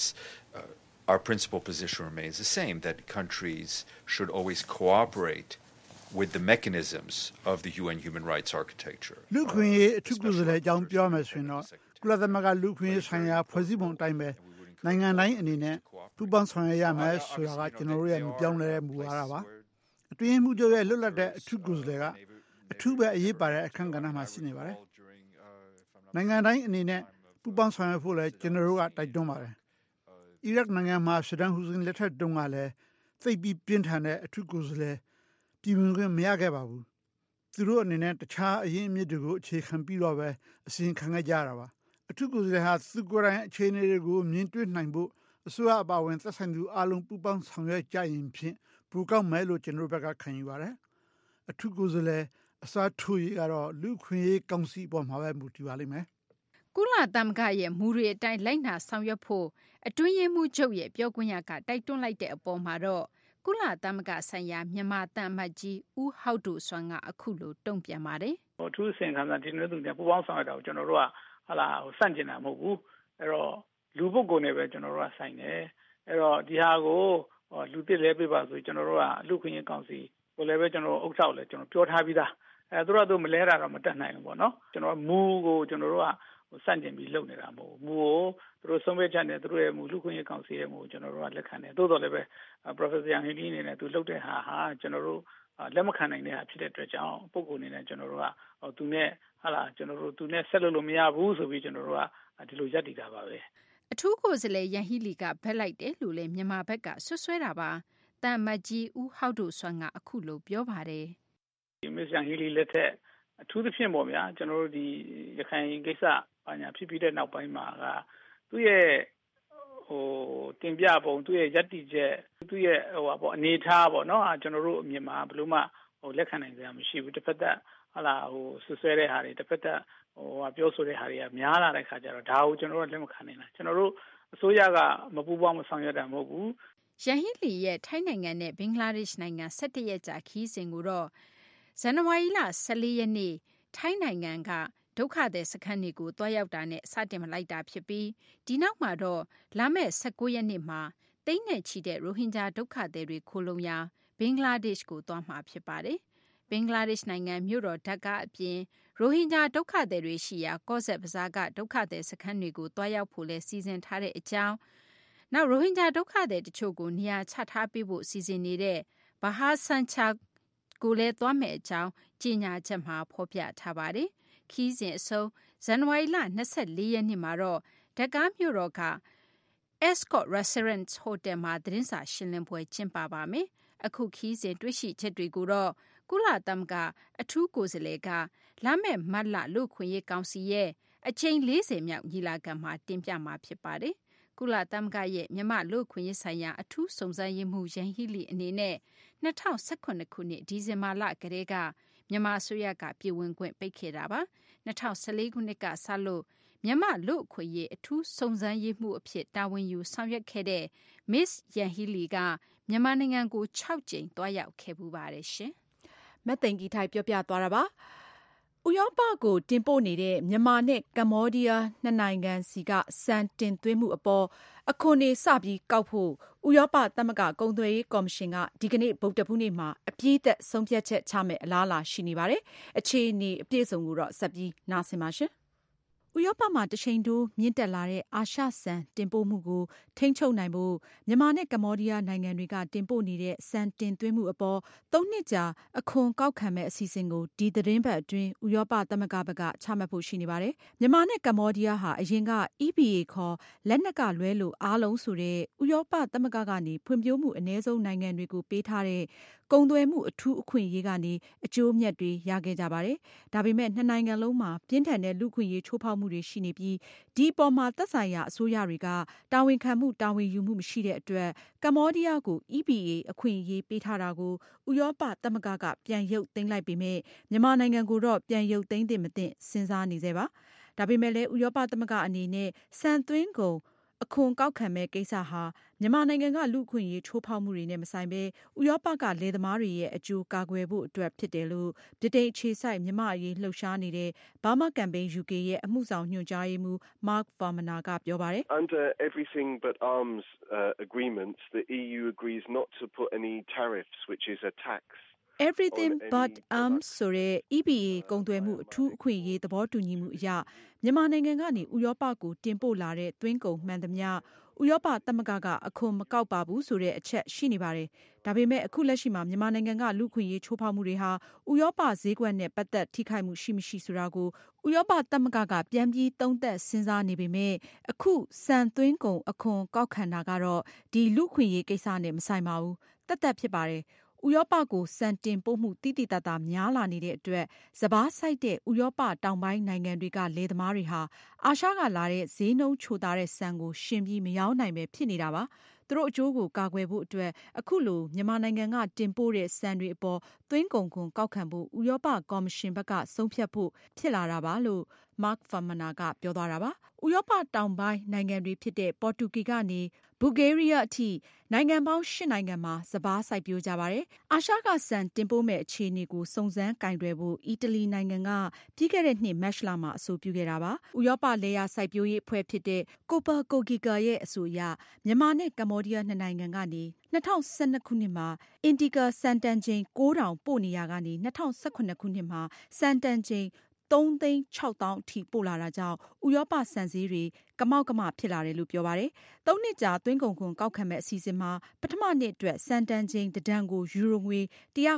our principal position remains the same, that countries should always cooperate with the mechanisms of the UN human rights architecture. လူခွင့်ရေးအထူးကိုယ်စားလှယ်အကြောင်းပြောမယ်ဆိုရင်တော့ကုလသမဂ္ဂလူခွင့်ရေးဆိုင်ရာဖွဲ့စည်းပုံအတိုင်းပဲနိုင်ငံတိုင်းအနေနဲ့ပူးပေါင်းဆောင်ရွက်ရမယ်ဆိုတာကကျွန်တော်တို့ရဲ့မပြောင်းလဲတဲ့မူဝါဒပါအတွင်းမှုချုပ်ရဲ့လွတ်လပ်တဲ့အထူးကိုယ်စားလှယ်ကအထူးပဲအရေးပါတဲ့အခန်းကဏ္ဍမှာရှိနေပါတယ်နိုင်ငံတိုင်းအနေနဲ့ပူးပေါင်းဆောင်ရွက်ဖို့လည်းကျွန်တော်တို့ကတိုက်တွန်းပါတယ်အီရတ်နိုင်ငံမှာဆဒမ်ဟူစိန်လက်ထက်တုန်းကလည်းသိပ်ပြီးပြင်းထန်တဲ့အထူးကိုယ်စားလှယ်ပြည်ဝင်ခွင့်မရခဲ့ပါဘူးသူတို့အနေနဲ့တခြားအရင်းအမြစ်တွေကိုအခြေခံပြီးတော့ပဲအစီရင်ခံခဲ့ကြတာပါအထူးကိုယ်စားလှယ်ဟာသူကိုယ်တိုင်အခြေအနေတွေကိုမြင်တွေ့နိုင်ဖို့အစိုးရအပါအဝင်သက်ဆိုင်သူအလုံးပူးပေါင်းဆောင်ရွက်ကြရင်ဖြင့်ပိုကောင်းမယ်လို့ကျွန်တော်တို့ဘက်ကခံယူပါတယ်အထူးကိုယ်စားလှယ်အစားထိုးရေးကတော့လူခွင့်ရေးကောင်စီပေါ်မှာပဲမူတည်ပါလိမ့်မယ်ကုလသမဂ္ဂရဲ့မူတွေအတိုင်းလိုက်နာဆောင်ရွက်ဖို့အတွင်းရေးမှူးချုပ်ရဲ့ပြောခွင့်ရကတိုက်တွန်းလိုက်တဲ့အပေါ်မှာတော့ကုလသမဂ္ဂဆိုင်ရာမြန်မာတန်အမတ်ကြီးဦးဟောက်ဒိုဆွမ်းကအခုလိုတုံ့ပြန်ပါတယ်။အထူးအစီအစဉ်ခံစာဒီနေ့သူတွေပူပေါင်းဆောင်ရွက်တာကိုကျွန်တော်တို့ကစန့်ကျင်တာမဟုတ်ဘူး။အဲ့တော့လူပုဂ္ဂိုလ်နဲ့ပဲကျွန်တော်တို့ကဆိုင်တယ်။အဲ့တော့ဒီဟာကိုလူတစ်လဲပြပါဆိုကျွန်တော်တို့ကလူခွင့်ရေးကောင်စီကိုလည်းပဲကျွန်တော်ဥက္ကဋ္ဌလည်းကျွန်တော်ပြောထားပြီးသား။သူတို့မလဲတာတော့မတတ်နိုင်ဘူးပေါ့နော်။ကျွန်တော်မူကိုကျွန်တော်တို့ကစန့်ကျင်ပြီးလုပ်နေတာမဟုတ်ဘူး။မူကိုသူတို့ဆုံးဖြတ်ချက်နဲ့သူတို့ရဲ့မူလူခွင့်ရေးကောင်စီရဲ့မူကိုကျွန်တော်တို့ကလက်ခံတယ်။သို့တော်လည်းပဲ Professor Yang Hili အနေနဲ့သူလုပ်တဲ့ဟာကျွန်တော်တို့လက်မခံနိုင်တဲ့ဟာဖြစ်တဲ့အတွက်ကြောင့်ပုံကိုအနေနဲ့ကျွန်တော်တို့ကသူနဲ့ကျွန်တော်တို့သူနဲ့ဆက်လို့မရဘူးဆိုပြီးကျွန်တော်တို့ကဒီလိုရပ်တည်တာပါပဲအထူးကိုယ်စားလှယ်ရန်ဟီလီကဘက်လိုက်တယ်လို့လည်းမြန်မာဘက်ကဆွဆွဲတာပါတန်မတ်ကြီးဦးဟောက်ဒိုဆွမ်းကအခုလိုပြောပါတယ်ဒီမစ္စရန်ဟီလီလက်ထက်အထူးသဖြင့်ပေါ့ဗျာကျွန်တော်တို့ဒီရခိုင်ကိစ္စဘာညာဖြစ်ပြီးတဲ့နောက်ပိုင်းမှာကသူ့ရဲ့တင်ပြပုံသူ့ရဲ့ယက်တီချက်သူ့ရဲ့အနေထားပေါ့နော်ကျွန်တော်တို့အမြင်မှာဘယ်လိုမှလက်ခံနိုင်စရာမရှိဘူးတစ်ဖက်သက်ဆွဆွဲတဲ့ဟာတွေတစ်ဖက်သက်ပြောဆိုတဲ့ဟာတွေကများလာတဲ့ခါကျတော့ဒါကိုကျွန်တော်တို့လက်မခံနိုင်တာကျွန်တော်တို့အစိုးရကမပူးပေါင်းမဆောင်ရွက်တာမဟုတ်ဘူးရန်ဟီလီရဲ့ထိုင်းနိုင်ငံနဲ့ဘင်္ဂလားဒေ့ရှ်နိုင်ငံ17ရက်ကြာခီးစဉ်ကိုတော့ဇန်နဝါရီလ14ရက်နေ့ထိုင်းနိုင်ငံကဒုက္ခသည်စခန်းတွေကိုတွားရောက်တာနဲ့စတင်မလိုက်တာဖြစ်ပြီးဒီနောက်မှာတော့လာမယ့်19ရက်နေ့မှာတိမ့်နဲ့ချီတဲ့ရိုဟင်ဂျာဒုက္ခသည်တွေခိုလုံရာဘင်္ဂလားဒေ့ရှ်ကိုတွားမှာဖြစ်ပါတယ်။ဘင်္ဂလားဒေ့ရှ်နိုင်ငံမြို့တော်ဒက္ကာအပြင်ရိုဟင်ဂျာဒုက္ခသည်တွေရှိရာကော့ဆက်ဘဇားကဒုက္ခသည်စခန်းတွေကိုတွားရောက်ဖို့လဲစီစဉ်ထားတဲ့အကြောင်းနောက်ရိုဟင်ဂျာဒုက္ခသည်တချို့ကိုနေရာချထားပေးဖို့စီစဉ်နေတဲ့ဘာဟာဆန်ချာကိုလည်းတွားမယ်အကြောင်းကြေညာချက်မှာဖော်ပြထားပါတယ်။ခီးစဉ်အဆုံးဇန်နဝါရီလ24ရက်နေ့မှာတော့ဒက္ကာမြို့တော်က Escort Restaurant Hotel မှာသတင်းစာရှင်းလင်းပွဲကျင်းပပါမယ်။အခုခီးစဉ်တွေ့ရှိချက်တွေကိုတော့ကုလသမဂ္ဂအထူးကိုယ်စားလှယ်ကလာမယ့်မတ်လလူ့ခွင့်ရေးကောင်စီရဲ့အချိန်40မြောက်ညီလာခံမှာတင်ပြမှာဖြစ်ပါတယ်။ကုလသမဂ္ဂရဲ့မြန်မာလူ့ခွင့်ရေးဆိုင်ရာအထူးစုံစမ်းရေးမှူးရန်ဟီလီအနေနဲ့2018ခုနှစ်ဒီဇင်ဘာလကတည်းကမြန်မာအစိုးရကပြည်ဝင်ခွင့်ပိတ်ခဲ့တာပါ2014ခုနှစ်ကစလို့မြန်မာလူ့အခွင့်အရေးအထူးစုံစမ်းရေးမှူးအဖြစ်တာဝန်ယူဆောင်ရွက်ခဲ့တဲ့ Miss Yang Hili ကမြန်မာနိုင်ငံကို6ကြိမ်တွားရောက်ခဲ့ပူပါတယ်ရှင်မက်သိင်္ဂီထိုက်ပြောပြသွားတာပါဥရောပကိုတင်ပို့နေတဲ့မြန်မာနဲ့ကမ္ဘောဒီးယားနှစ်နိုင်ငံစီကဆန်တင်သွင်းမှုအပေါ်အခွန်တွေစပြီးကောက်ဖို့ဥရောပသမဂ္ဂကုန်သွယ်ရေးကော်မရှင်ကဒီကနေ့ဗုဒ္ဓဟူးနေ့မှာအပြည့်အစုံဆုံးဖြတ်ချက်ချမယ်အလားအလာရှိနေပါတယ်။အခြေအနေအပြည့်အစုံကိုတော့ဆက်ပြီးနားဆင်ပါရှင်။ဥရောပမှာတချိန်တိုးမြင့်တက်လာတဲ့အာရှဆန်တင်ပို့မှုကိုထိန်းချုပ်နိုင်ဖို့မြန်မာနဲ့ကမ္ဘောဒီးယားနိုင်ငံတွေကတင်ပို့နေတဲ့ဆန်တင်သွင်းမှုအပေါ်3 နှစ်ကြာအခွန်ကောက်ခံမဲ့အစီအစဉ်ကိုဒီသတင်းပတ်အတွင်းဥရောပသမဂ္ဂဘက်ကချမှတ်ဖို့ရှိနေပါတယ်။မြန်မာနဲ့ကမ္ဘောဒီးယားဟာအရင်က EBA ခေါ်လက်နက်ကလွဲလို့အားလုံးဆိုတဲ့ဥရောပသမဂ္ဂကနေဖွံ့ဖြိုးမှုအနည်းဆုံးနိုင်ငံတွေကိုပေးထားတဲ့ကုန်သွယ်မှုအထူးအခွင့်အရေးကနေအကျိုးအမြတ်တွေရခဲ့ကြပါတယ်။ဒါပေမဲ့နှစ်နိုင်ငံလုံးမှာပြင်းထန်တဲ့လူ့အခွင့်အရေးချိုးဖောက်မှုတွေရှိနေပြီးဒီအပေါ်မှာသက်ဆိုင်ရာအစိုးရတွေကတာဝန်ခံမှုတာဝန်ယူမှုမရှိတဲ့အတွက်ကမ္ဘောဒီးယားကို EBA အခွင့်အရေးပေးထားတာကိုဥရောပသမဂ္ဂကပြန်ရုပ်သိမ်းလိုက်ပေမဲ့မြန်မာနိုင်ငံကိုတော့ပြန်ရုပ်သိမ်းသင့်မသင့်စဉ်းစားနေသေးပါ။ဒါပေမဲ့လည်းဥရောပသမဂ္ဂအနေနဲ့ဆန်သွင်းကုန်အခွန်ကောက်ခံမဲ့ကိစ္စဟာမြန်မာနိုင်ငံကလူ့အခွင့်အရေးချိုးဖောက်မှုတွေနဲ့မဆိုင်ဘဲဥရောပကလယ်သမားတွေရဲ့အကျိုးကာကွယ်ဖို့အတွက်ဖြစ်တယ်လို့ဗြိတိန်အခြေစိုက်မြန်မာအရေးလှုပ်ရှားနေတဲ့ Burma Campaign UK ရဲ့အမှုဆောင်ညွှန်ကြားရေးမှူး Mark Farmaner ကပြောပါတယ်။ Under everything but arms agreements, the EU agrees not to put any tariffs, which is a tax. Everything but arms ဆိုတဲ့ EBA ကုန်သွယ်မှုအထူးအခွင့်အရေးသဘောတူညီမှုအရမြန်မာနိုင်ငံကနေဥရောပကိုတင်ပို့လာတဲ့သွင်းကုန်မှန်သမျှဥရောပသမဂ္ဂကအခွန်မကောက်ပါဘူးဆိုတဲ့အချက်ရှိနေပါတယ်။ဒါပေမဲ့အခုလက်ရှိမှာမြန်မာနိုင်ငံကလူ့အခွင့်အရေးချိုးဖောက်မှုတွေဟာဥရောပဈေးကွက်နဲ့ပတ်သက်ထိခိုက်မှုရှိမရှိဆိုတာကိုဥရောပသမဂ္ဂကပြန်ပြီးသုံးသပ်စဉ်းစားနေပေမဲ့အခုဆန်သွင်းကုန်အခွန်ကောက်ခံတာကတော့ဒီလူ့အခွင့်အရေးကိစ္စနဲ့မဆိုင်ပါဘူး။သက်သက်ဖြစ်ပါတယ်။ဥရောပကိုစံတင်ပို့မှုတိတိတတ်တာများလာနေတဲ့အတွက်စဘာဆိုင်တဲ့ဥရောပတောင်ပိုင်းနိုင်ငံတွေကလယ်သမားတွေဟာအာရှကလာတဲ့ဈေးနှုန်းချိုသာတဲ့ဆန်ကိုရှင်ပြီးမရောင်းနိုင်ပဲဖြစ်နေတာပါသူတို့အကျိုးကိုကာကွယ်ဖို့အတွက်အခုလိုမြန်မာနိုင်ငံကတင်ပို့တဲ့ဆန်တွေအပေါ်သွင်းကုန်ခွန်ကောက်ခံဖို့ဥရောပကော်မရှင်ဘက်ကဆုံးဖြတ်ဖို့ဖြစ်လာတာပါလို့ Mark Farmaner ကပြောသွားတာပါဥရောပတောင်ပိုင်းနိုင်ငံတွေဖြစ်တဲ့ပေါ်တူဂီကနေဘူဂေးရီးယားအထိနိုင်ငံပေါင်း8နိုင်ငံမှာစပါးစိုက်ပျိုးကြပါတယ်။အာရှကဆန်တင်ပို့မဲ့အခြေအနေကိုစုံစမ်းကင်တွယ်ဖို့အီတလီနိုင်ငံကပြီးခဲ့တဲ့နှစ်မတ်လမှာအဆိုပြုခဲ့တာပါ။ဥရောပလေယာစိုက်ပျိုးရေးအဖွဲ့ဖြစ်တဲ့ Copa Cogeca ရဲ့အဆိုအရမြန်မာနဲ့ကမ္ဘောဒီးယားနှစ်နိုင်ငံကနေ2012ခုနှစ်မှာအင်ဒီကာစန်တန်ချိန်9000ပို့နေရကနေ2018ခုနှစ်မှာစန်တန်ချိန်3,600,000 အထိပို့လာတာကြောင့်ဥရောပဆန်ဈေးတွေကမောက်ကမဖြစ်လာတယ်လို့ပြောပါတယ်။3 နှစ်ကြာသွင်းကုန်ခွန်ကောက်ခံမဲ့အစီအစဉ်မှာပထမနှစ်အတွက်စန်တန်ချိန်တစ်တန်ကိုယူရိုငွေ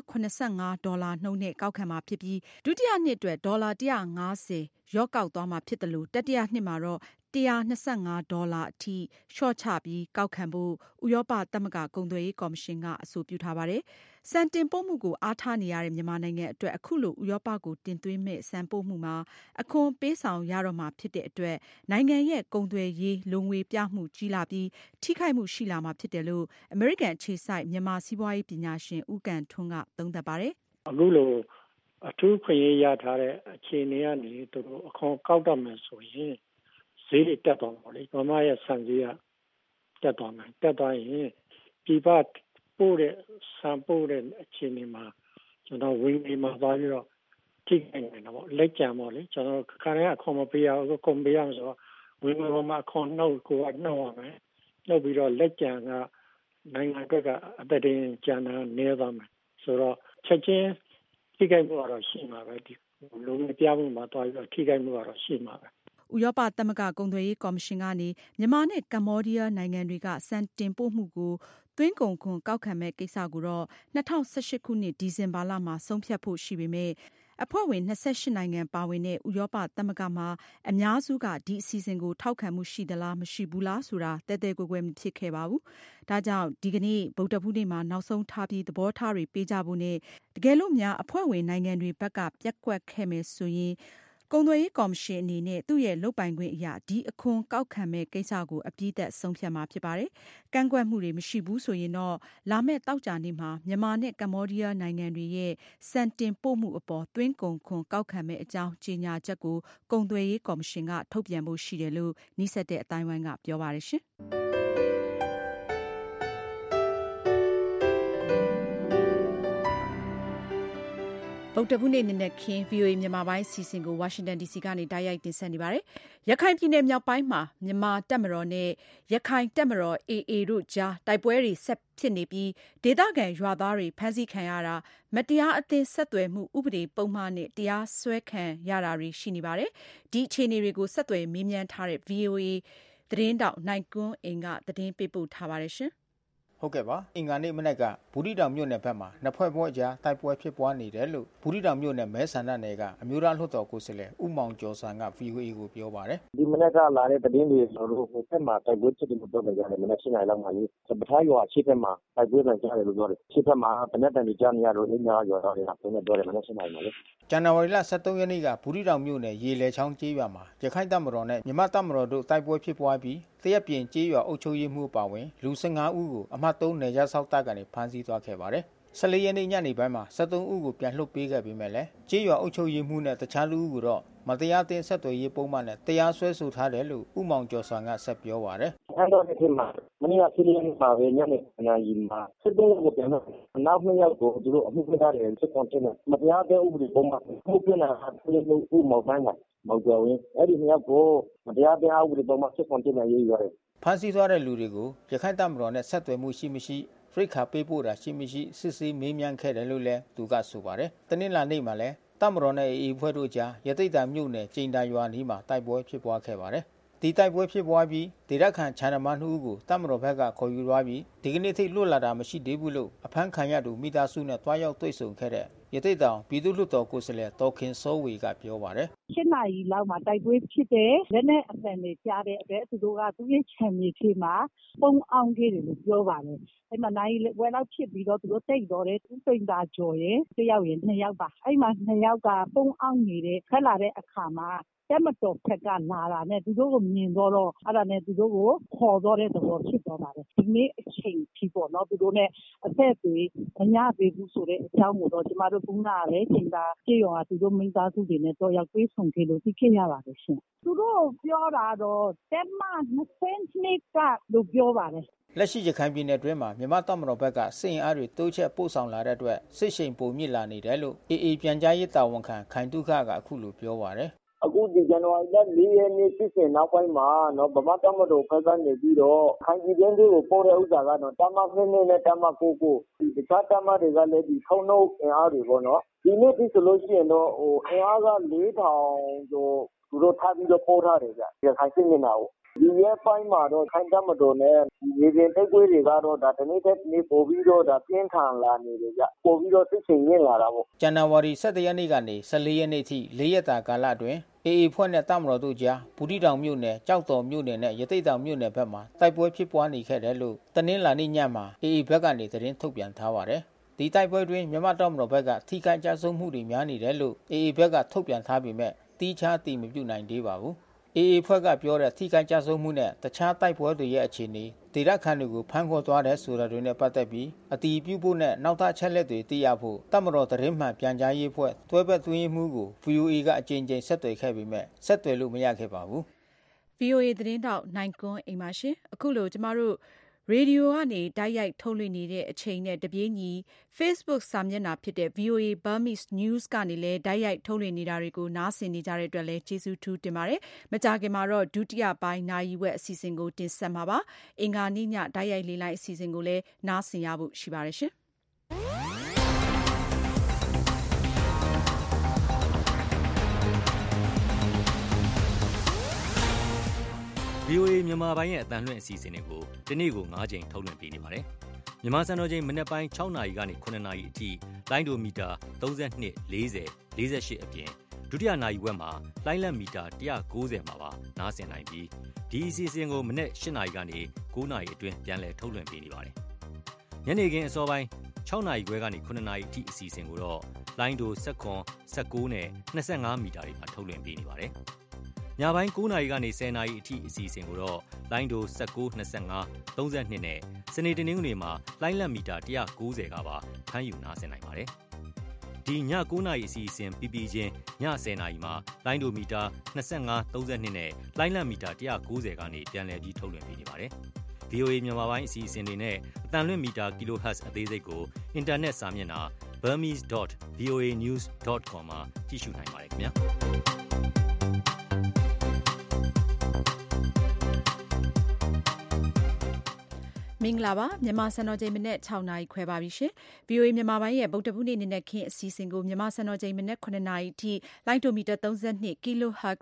$185နှုန်းနဲ့ကောက်ခံမှာဖြစ်ပြီးဒုတိယနှစ်အတွက်ဒေါ်လာ150ရော့ကောက်သွားမှာဖြစ်တယ်လို့တတိယနှစ်မှာတော့$125အထိရှော့ချပြီးကောက်ခံဖို့ဥရောပသမဂ္ဂကုန်သွယ်ရေးကော်မရှင်ကအဆိုပြုထားပါတယ်။စံတင်ပို့မှုကိုအားထားနေရတဲ့မြန်မာနိုင်ငံအတွက်အခုလိုဥရောပကိုတင်သွင်းမဲ့စံပို့မှုမှာအခွန်ပေးဆောင်ရတော့မှာဖြစ်တဲ့အတွက်နိုင်ငံရဲ့ကုန်သွယ်ရေးလုံငွေပြမှုကြီးလာပြီးထိခိုက်မှုရှိလာမှာဖြစ်တယ်လို့အမေရိကန်အခြေစိုက်မြန်မာစီးပွားရေးပညာရှင်ဦးကန်ထွန်းကသုံးသပ်ပါတယ်။အခုလိုအထူးခွင့်ရရထားတဲ့အခြေအနေကနေသူတို့အခွန်ကောက်တော့မယ်ဆိုရင်ဈေးတွေတက်သွားပါလေ။မြန်မာရဲ့ဆန်ဈေးကတက်သွားမယ်။တက်သွားရင်ဒီဘက်ပို့တဲ့ဆန်ပို့တဲ့အခြေအနေမှာကျွန်တော်ဝင်နေမှာသွားပြီးတော့ထိခိုက်နေတယ်ပေါ့။လက်ကြံပေါ့လေ။ကျွန်တော်ခါတိုင်းအခွန်မပေးရဘူးကွန်ပေးရမယ်ဆိုတော့ဝင်ပေါ်မှာအခွန်နှုတ်ကိုနှုတ်ရမယ်။နှုတ်ပြီးတော့လက်ကြံကနိုင်ငံအတွက်ကအသက်တင်ကြံတာနေသွားမယ်။ဆိုတော့ချက်ချင်းထိခိုက်မှုကတော့ရှိမှာပဲဒီလုံငပြမှုမှာသွားပြီးတော့ထိခိုက်မှုကတော့ရှိမှာပဲဥရောပသမဂ္ဂကုန်သွယ်ရေးကော်မရှင်ကနေမြန်မာနဲ့ကမ္ဘောဒီးယားနိုင်ငံတွေကစံတင်ပို့မှုကိုသွင်းကုန်ခွန်ကောက်ခံမဲ့ကိစ္စကိုတော့2018ခုနှစ်ဒီဇင်ဘာလမှာဆုံးဖြတ်ဖို့ရှိပေမဲ့အဖွဲ့ဝင်28နိုင်ငံပါဝင်တဲ့ဥရောပသမဂ္ဂမှာအများစုကဒီအစီအစဉ်ကိုထောက်ခံမှုရှိသလားမရှိဘူးလားဆိုတာတဲတဲကွယ်ကွယ်မဖြစ်ခဲ့ပါဘူး။ဒါကြောင့်ဒီကနေ့ဗုဒ္ဓဟူးနေ့မှာနောက်ဆုံးထားပြီးသဘောထားတွေပေးကြဖို့နဲ့တကယ်လို့များအဖွဲ့ဝင်နိုင်ငံတွေဘက်ကပြက်ကွက်ခဲ့မယ်ဆိုရင်ကုန်သွယ်ရေးကော်မရှင်အနေနဲ့သူ့ရဲ့လုပ်ပိုင်ခွင့်အရာဒီအခွန်ကောက်ခံမဲ့ကိစ္စကိုအပြည့်သက်ဆုံးဖြတ်မှာဖြစ်ပါတယ်။ကန့်ကွက်မှုတွေမရှိဘူးဆိုရင်တော့လာမယ့်တောက်ကြနေ့မှာမြန်မာနဲ့ကမ္ဘောဒီးယားနိုင်ငံတွေရဲ့စံတင်ပို့မှုအပေါ်သွင်းကုန်ခွန်ကောက်ခံမဲ့အကြောင်းကြေညာချက်ကိုကုန်သွယ်ရေးကော်မရှင်ကထုတ်ပြန်ဖို့ရှိတယ်လို့နှိစက်တဲ့အတိုင်းဝိုင်းကပြောပါတယ်ရှင်။ဗုဒ္ဓဘူးနေ့နဲ့ခင်း VOA မြန်မာပိုင်းစီစဉ်ကို Washington DC ကနေတိုက်ရိုက်တင်ဆက်နေပါတယ်။ရခိုင်ပြည်နယ်မြောက်ပိုင်းမှာမြန်မာတပ်မတော်နဲ့ရခိုင်တပ်မတော် AA တို့ကြားတိုက်ပွဲတွေဆက်ဖြစ်နေပြီးဒေသခံရွာသားတွေဖမ်းဆီးခံရတာမတရားအသင်းဆက်သွယ်မှုဥပဒေပုံမှန်နဲ့တရားစွဲခံရတာတွေရှိနေပါတယ်။ဒီအခြေအနေတွေကိုဆက်သွယ်မေးမြန်းထားတဲ့ VOA သတင်းတောက်နိုင်ကွန်းအိမ်ကသတင်းပေးပို့ထားပါတယ်ရှင်။ဟုတ်ကဲ့ပါအင်္ဂါနေ့မနက်ကဘူးတီတောင်မြို့နယ်ဘက်မှာနှစ်ဖွဲ့ပွဲကြားတိုက်ပွဲဖြစ်ပွားနေတယ်လို့ဘူးတီတောင်မြို့နယ်မဲဆန္ဒနယ်ကအမျိုးသားလွှတ်တော်ကိုယ်စားလှယ်ဦးမောင်ကျော်ဆန်က VOA ကိုပြောပါတယ်ဒီမနက်ကလာတဲ့သတင်းတွေကျွန်တော်တို့ဟိုဘက်မှာတိုက်ပွဲဖြစ်တယ်လို့ပြောကြတယ်မနက်7:00 နာရီလောက်မှာလေးပထမရွာရှေ့ဘက်မှာတိုက်ပွဲပြန်ကြားတယ်လို့ပြောတယ်ရှေ့ဘက်မှာဗနက်တန်တွေကြားနေရတော့အင်းများရွာတော်တွေကပြောနေပြောတယ်မနက်7:00 နာရီမှာလေဇန်နဝါရီလ23ရက်နေ့ကဘူးတီတောင်မြို့နယ်ရေလေချောင်းကျေးရွာမှာရခိုင်တပ်မတော်နဲ့မြန်မာတပ်မတော်တို့တိုက်ပွဲဖြစ်ပွားပြီးတရက်ပြင်ကျေးရွာအုပ်ချုပ်ရေးမှူးပါဝင်လူ15ဦးကိုအမှတ်3နယ်ခြားစောင့်တပ်ကနေဖမ်းဆီးသွားခဲ့ပါတယ်14ရက်နေ့ညနေပိုင်းမှာ73ဦးကိုပြန်လွှတ်ပေးခဲ့ပြီးမဲ့လည်းကျေးရွာအုပ်ချုပ်ရေးမှူးနဲ့တခြားလူဦးကိုတော့မတရားသင်းဆက်သွယ်ရေးပုံမှန်နဲ့တရားစွဲဆိုထားတယ်လို့ဦးမောင်ကျော်ဆန်ကဆက်ပြောပါတယ်။အဲ့တော့ဒီမှာမနေ့က14ရက်နေ့မှာပဲညနေ9:00နာရီမှာ73ယောက်ကိုပြန်လွှတ်နောက်2ယောက်ကိုသူတို့အမှုဖွင့်ထားတယ်စစ်ကောင်စီနဲ့မတရားသင်းဥပဒေပုံမှန်မှုပြနာပြည်သူ့ဥမောက်ပိုင်းမှာမောက်ကျော်ဝင်အဲ့ဒီ2ယောက်ကိုမတရားသင်းဥပဒေပုံမှန်စစ်ကောင်စီနဲ့ရေးရတယ်ဖမ်းဆီးသွားတဲ့လူတွေကိုရခိုင်တပ်မတော်နဲ့ဆက်သွယ်မှုရှိမရှိရိတ်ခါပေးပို့တာရှိမရှိစစ်ဆေးမေးမြန်းခဲ့တယ်လို့လည်းသူကဆိုပါတယ်။တနင်္လာနေ့မှာလည်းတပ်မတော်နဲ့ AA ဖွဲ့တို့ကြားရတိတ်တာမြို့နယ်ကျိန်တာရွာနီးမှာတိုက်ပွဲဖြစ်ပွားခဲ့ပါတယ်။ဒီတိုက်ပွဲဖြစ်ပွားပြီးဒေသခံခြံသမား2ဦးကိုတပ်မတော်ဘက်ကခေါ်ယူသွားပြီးဒီကနေ့ထိလွတ်လာတာမရှိသေးဘူးလို့အဖမ်းခံရသူမိသားစုနဲ့တွားရောက်တွေ့ဆုံခဲ့တဲ့ရတိတ်တောင်ပြည်သူ့လွှတ်တော်ကိုယ်စားလှယ်ဒေါ်ခင်စောဝေကပြောပါတယ် 7 နာရီလောက်မှာတိုက်ပွဲဖြစ်တယ်လက်နဲ့အပန်တွေကြားတဲ့အတွက်သူတို့ကသူ့ရဲ့ခြံမြေထဲမှာပုံအောင်ခဲ့တယ်လို့ပြောပါတယ်အဲ့မှာနိုင်ဝဲလောက်ဖြစ်ပြီးတော့သူတို့တိတ်တော့တယ်သူစိန်သာကြော်ရဲ့တယောက်ရဲ့2ယောက်ပါအဲ့မှာ2ယောက်ကပုံအောင်နေတဲ့ခက်လာတဲ့အခါမှာတက်မတော်ဖက်ကလာတာနဲ့သူတို့ကိုမြင်တော့အဲ့ဒါနဲ့သူတို့ကိုခေါ်တော့တဲ့သဘောဖြစ်သွားပါတယ်ဒီနေ့အချိန်ဖြစ်ပေါ့နော်သူတို့နဲ့အသက်တွေမညသေးဘူးဆိုတဲ့အကြောင်းကိုတော့ကျမတို့ကလည်းချိန်သာကြေးရောသူတို့မိသားစုတွေနဲ့တော့ရောက်ပြေးဆုံခဲ့လို့သိခဲ့ရပါတယ်ရှင်သူတို့ပြောတာတော့တက်မ20နှစ်ကလို့ပြောပါတယ်လက်ရှိရခိုင်ပြည်နယ်တွင်းမှာမြန်မာတပ်မတော်ဘက်ကစစ်ရင်အားတွေတိုးချဲ့ပို့ဆောင်လာတဲ့အတွက်စစ်ရှိန်ပုံမြင့်လာနေတယ်လို့ AA ပြန်ကြားရေးတာဝန်ခံခိုင်တုခကအခုလိုပြောပါတယ်အခုဒီဇန်နဝါရီလ4ရက်နေ့ဖြစ်စဉ်နောက်ပိုင်းမှာနော်ဗမာတပ်မတော်ဖက်ကနေပြီးတော့ခိုင်ပြည်တွင်းတွေကိုပို့တဲ့ဥစ္စာကတော့တမဖင်းနဲ့တမကိုဒီတခြားတမတွေကလည်းဒီထုံနှုတ်အင်အားတွေပေါ့နော်ဒီနေ့ဒီဆိုလို့ရှိရင်တော့ဟိုအင်အားက4000ကျော်သူတို့ထားပြီးတော့ပို့ထားတယ်ဗျဒီခိုင်စစ်နေတာကိုဒီရဲ့ပိုင်းမှာတော့ခိုင်တပ်မတော်နဲ့ဒီရင်တိုက်ပွဲတွေကတော့ဒါတနေ့တစ်နေ့ပို့ပြီးတော့ဒါပြင်းထန်လာနေတယ်ဗျပို့ပြီးတော့စစ်ချိန်ရင်းလာတာပေါ့ဇန်နဝါရီ17ရက်နေ့ကနေ14ရက်နေ့ထိ4ရက်တာကာလအတွင်း AA ဖွဲ့နဲ့တပ်မတော်တို့ကြားဘူးတီတောင်မြို့နယ်ကြောက်တော်မြို့နယ်နဲ့ရတိတ်တောင်မြို့နယ်ဘက်မှာတိုက်ပွဲဖြစ်ပွားနေခဲ့တယ်လို့တနင်္လာနေ့ညမှာ AA ဘက်ကနေသတင်းထုတ်ပြန်ထားပါတယ်ဒီတိုက်ပွဲတွင်မြန်မာတပ်မတော်ဘက်ကထိခိုက်ကြဆုံးမှုတွေများနေတယ်လို့ AA ဘက်ကထုတ်ပြန်ထားပေမဲ့တီးခြားတည်မပြုနိုင်သေးပါဘူးAA ဖွဲ့ကပြောတဲ့ထိခိုက်ကြဆုံးမှုနဲ့တခြားတိုက်ပွဲတွေရဲ့အခြေအနေဒေသခံတွေကိုဖမ်းခေါ်သွားတဲ့ဆိုတာတွေနဲ့ပတ်သက်ပြီးအတီးပြုဖို့နဲ့နောက်ထပ်ချက်လက်တွေသိရဖို့တပ်မတော်သတင်းမှန်ပြန်ကြားရေးဖွဲ့တွဲဘက်သွင်းမှုကို VOA ကအကြိမ်ကြိမ်ဆက်သွယ်ခဲ့ပေမဲ့ဆက်သွယ်လို့မရခဲ့ပါဘူး VOA သတင်းတောက်နိုင်ကွန်းအိမ်ပါရှင်အခုလိုကျမတို့ရေဒီယိုကနေတိုက်ရိုက်ထုတ်လွှင့်နေတဲ့အချိန်နဲ့တပြေးညီ Facebook စာမျက်နှာဖြစ်တဲ့ VOA Burmese News ကနေလည်းတိုက်ရိုက်ထုတ်လွှင့်နေတာတွေကိုနားဆင်နေကြတဲ့အတွက်လည်းကျေးဇူးထူးတင်ပါတယ်။မကြာခင်မှာတော့ဒုတိယပိုင်းနာရီဝက်အစီအစဉ်ကိုတင်ဆက်မှာပါ။အင်္ဂါနေ့ညတိုက်ရိုက်လေးလိုက်အစီအစဉ်ကိုလည်းနားဆင်ရဖို့ရှိပါတယ်ရှင်။ VOA မြန်မာပိုင်းရဲ့အတန်လွှင့်အစီအစဉ်တွေကိုဒီနေ့ကို9ချိန်ထုတ်လွှင့်ပေးနေပါတယ်။မြန်မာစံတော်ချိန်မနက်ပိုင်း6နာရီကနေ9နာရီအထိလိုင်းဒိုမီတာ32 40 48အပြင်ဒုတိယနာရီဝက်မှာလိုင်းလက်မီတာ190မှာပါနားဆင်နိုင်ပြီးဒီအစီအစဉ်ကိုမနက်8နာရီကနေ9နာရီအတွင်းပြန်လည်ထုတ်လွှင့်ပေးနေပါတယ်။ညနေခင်းအစောပိုင်း6နာရီခွဲကနေ9နာရီအထိအစီအစဉ်ကိုတော့လိုင်းဒို19နဲ့25မီတာတွေမှာထုတ်လွှင့်ပေးနေပါတယ်။ညပိုင်း9နာရီကနေ10နာရီအထိအစီအစဉ်ကိုတော့လိုင်းဒို19 25 32နဲ့စနေတနင်္ဂနွေမှာလိုင်းလက်မီတာ190ကပါဖမ်းယူနားဆင်နိုင်ပါတယ်။ဒီည9နာရီအစီအစဉ်ပြီးပြီးချင်းည10နာရီမှာလိုင်းဒိုမီတာ25 32နဲ့လိုင်းလက်မီတာ190ကနေပြန်လည်ပြီးထုတ်လွှင့်ပေးနေပါတယ်။ VOA မြန်မာပိုင်းအစီအစဉ်တွေနဲ့အတန်လွင့်မီတာ kHz အသေးစိတ်ကိုအင်တာနက်စာမျက်နှာ burmese.voanews.com မှာကြည့်ရှုနိုင်ပါတယ်ခင်ဗျာမင်္ဂလာပါမြန်မာစံတော်ချိန်မနေ့6နာရီခွဲပါပြီရှင် VOA မြန်မာပိုင်းရဲ့ဗုဒ္ဓဘူးနေ့နေ့ခင်းအစီအစဉ်ကိုမြန်မာစံတော်ချိန်မနေ့9နာရီအထိလိုင်းဒိုမီတာ32 kHz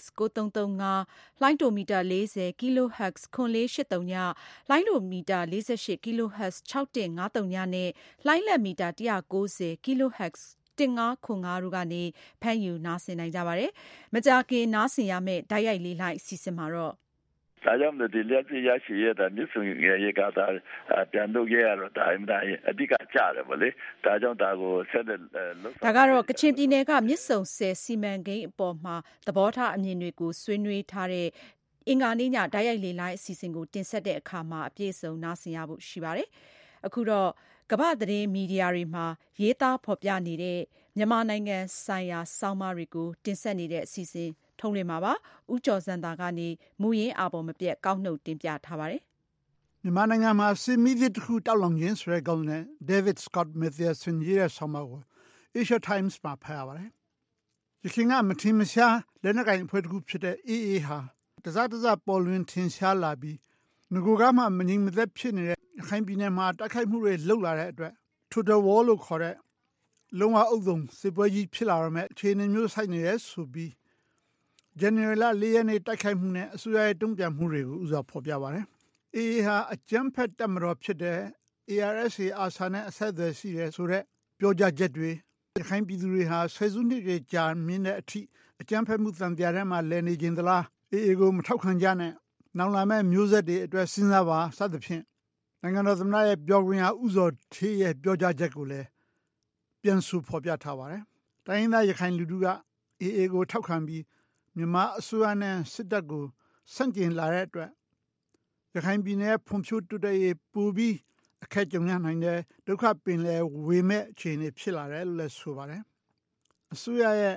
9335လိုင်းဒိုမီတာ40 kHz 9483ညလိုင်းဒိုမီတာ48 kHz 6153ညနဲ့လိုင်းလက်မီတာ190 kHzတင်ငါခွန်ငါတို့ကနေဖမ်းယူနားဆင်နိုင်ကြပါတယ်မကြာခင်နားဆင်ရမယ့်ဓာတ်ရိုက်လေးလိုက်အစီအစဉ်မှာတော့ဒါကြောင့်ဒီလက်ရှိရရှိရတဲ့မြစ်ဆုံရေကာတာပြန်လုပ်ရတော့ဒါအဓိကကြတယ်ဗောလေဒါကြောင့်ဒါကိုဆက်လက်လုပ်ဒါကတော့ကချင်ပြည်နယ်ကမြစ်ဆုံဆယ်စီမံကိန်းအပေါ်မှာသဘောထားအမြင်တွေကိုဆွေးနွေးထားတဲ့အင်္ဂါနေ့ညဓာတ်ရိုက်လေးလိုင်းအစီအစဉ်ကိုတင်ဆက်တဲ့အခါမှာအပြည့်အစုံနားဆင်ရဖို့ရှိပါတယ်အခုတော့ကမ္ဘာသတင်းမီဒီယာတွေမှာရေးသားဖော်ပြနေတဲ့မြန်မာနိုင်ငံဆိုင်ရာဆောင်းပါးတွေကိုတင်ဆက်နေတဲ့အစီအစဉ်ထုံးလွှင့်မှာပါဦးကျော်စံသာကနေမူရင်းအာပေါ်မပြတ်ကောက်နှုတ်တင်ပြထားပါတယ်မြန်မာနိုင်ငံမှာစစ်မီးတစ်ခုတောက်လောင်ခြင်းဆိုတဲ့ကောင်းနဲ့ David Scott Matheson ရေးတဲ့ဆောင်းပါးကို Asia Times မှာဖတ်ရပါတယ်ရခိုင်ကမထင်မရှားလက်နက်ကိုင်အဖွဲ့တစ်ခုဖြစ်တဲ့ AA ဟာတစားပေါ်လွင်ထင်ရှားလာပြီးငကိုကမှမငြိမ်မသက်ဖြစ်နေတဲ့ရခိုင်ပြည်နယ်မှာတိုက်ခိုက်မှုတွေလှုပ်လာတဲ့အတွက် Total War လို့ခေါ်တဲ့လုံးဝအုပ်စုံစစ်ပွဲကြီးဖြစ်လာရမယ့်အခြေအနေမျိုးဆိုင်နေရဲဆိုပြီးJanuary 4 ရက်နေ့တိုက်ခိုက်မှုနဲ့အစိုးရရဲ့တုံ့ပြန်မှုတွေကိုဥစွာဖော်ပြပါတယ်။ AA ဟာအကြမ်းဖက်တပ်မတော်ဖြစ်တဲ့ ARSA အာဆာနဲ့အဆက်အသွယ်ရှိတယ်ဆိုတဲ့ပြောကြားချက်တွေရခိုင်ပြည်သူတွေဟာဆယ်စုနှစ်တွေကြာမြင့်တဲ့အထိအကြမ်းဖက်မှုသံသရာထဲမှာလည်နေခြင်းသလား AA ကိုမထောက်ခံကြနဲ့နောက်လာမယ့်မျိုးဆက်တွေအတွက်စဉ်းစားပါစသဖြင့်နိုင်ငံတော်သမ္မတရဲ့ပြောခွင့်ရဦးဇော်ဌေးရဲ့ပြောကြားချက်ကိုလည်းပြန်ဆိုဖော်ပြထားပါတယ်။တိုင်းရင်းသားရခိုင်လူထုက AA ကိုထောက်ခံပြီးမြန်မာအစိုးရနဲ့စစ်တပ်ကိုဆန့်ကျင်လာတဲ့အတွက်ရခိုင်ပြည်နယ်ဖွံ့ဖြိုးတိုးတက်ရေးပိုပြီးအခက်ကြုံရနိုင်တဲ့ဒုက္ခပင်လယ်ဝေမဲ့အခြေအနေဖြစ်လာတယ်လို့လည်းဆိုပါတယ်။အစိုးရရဲ့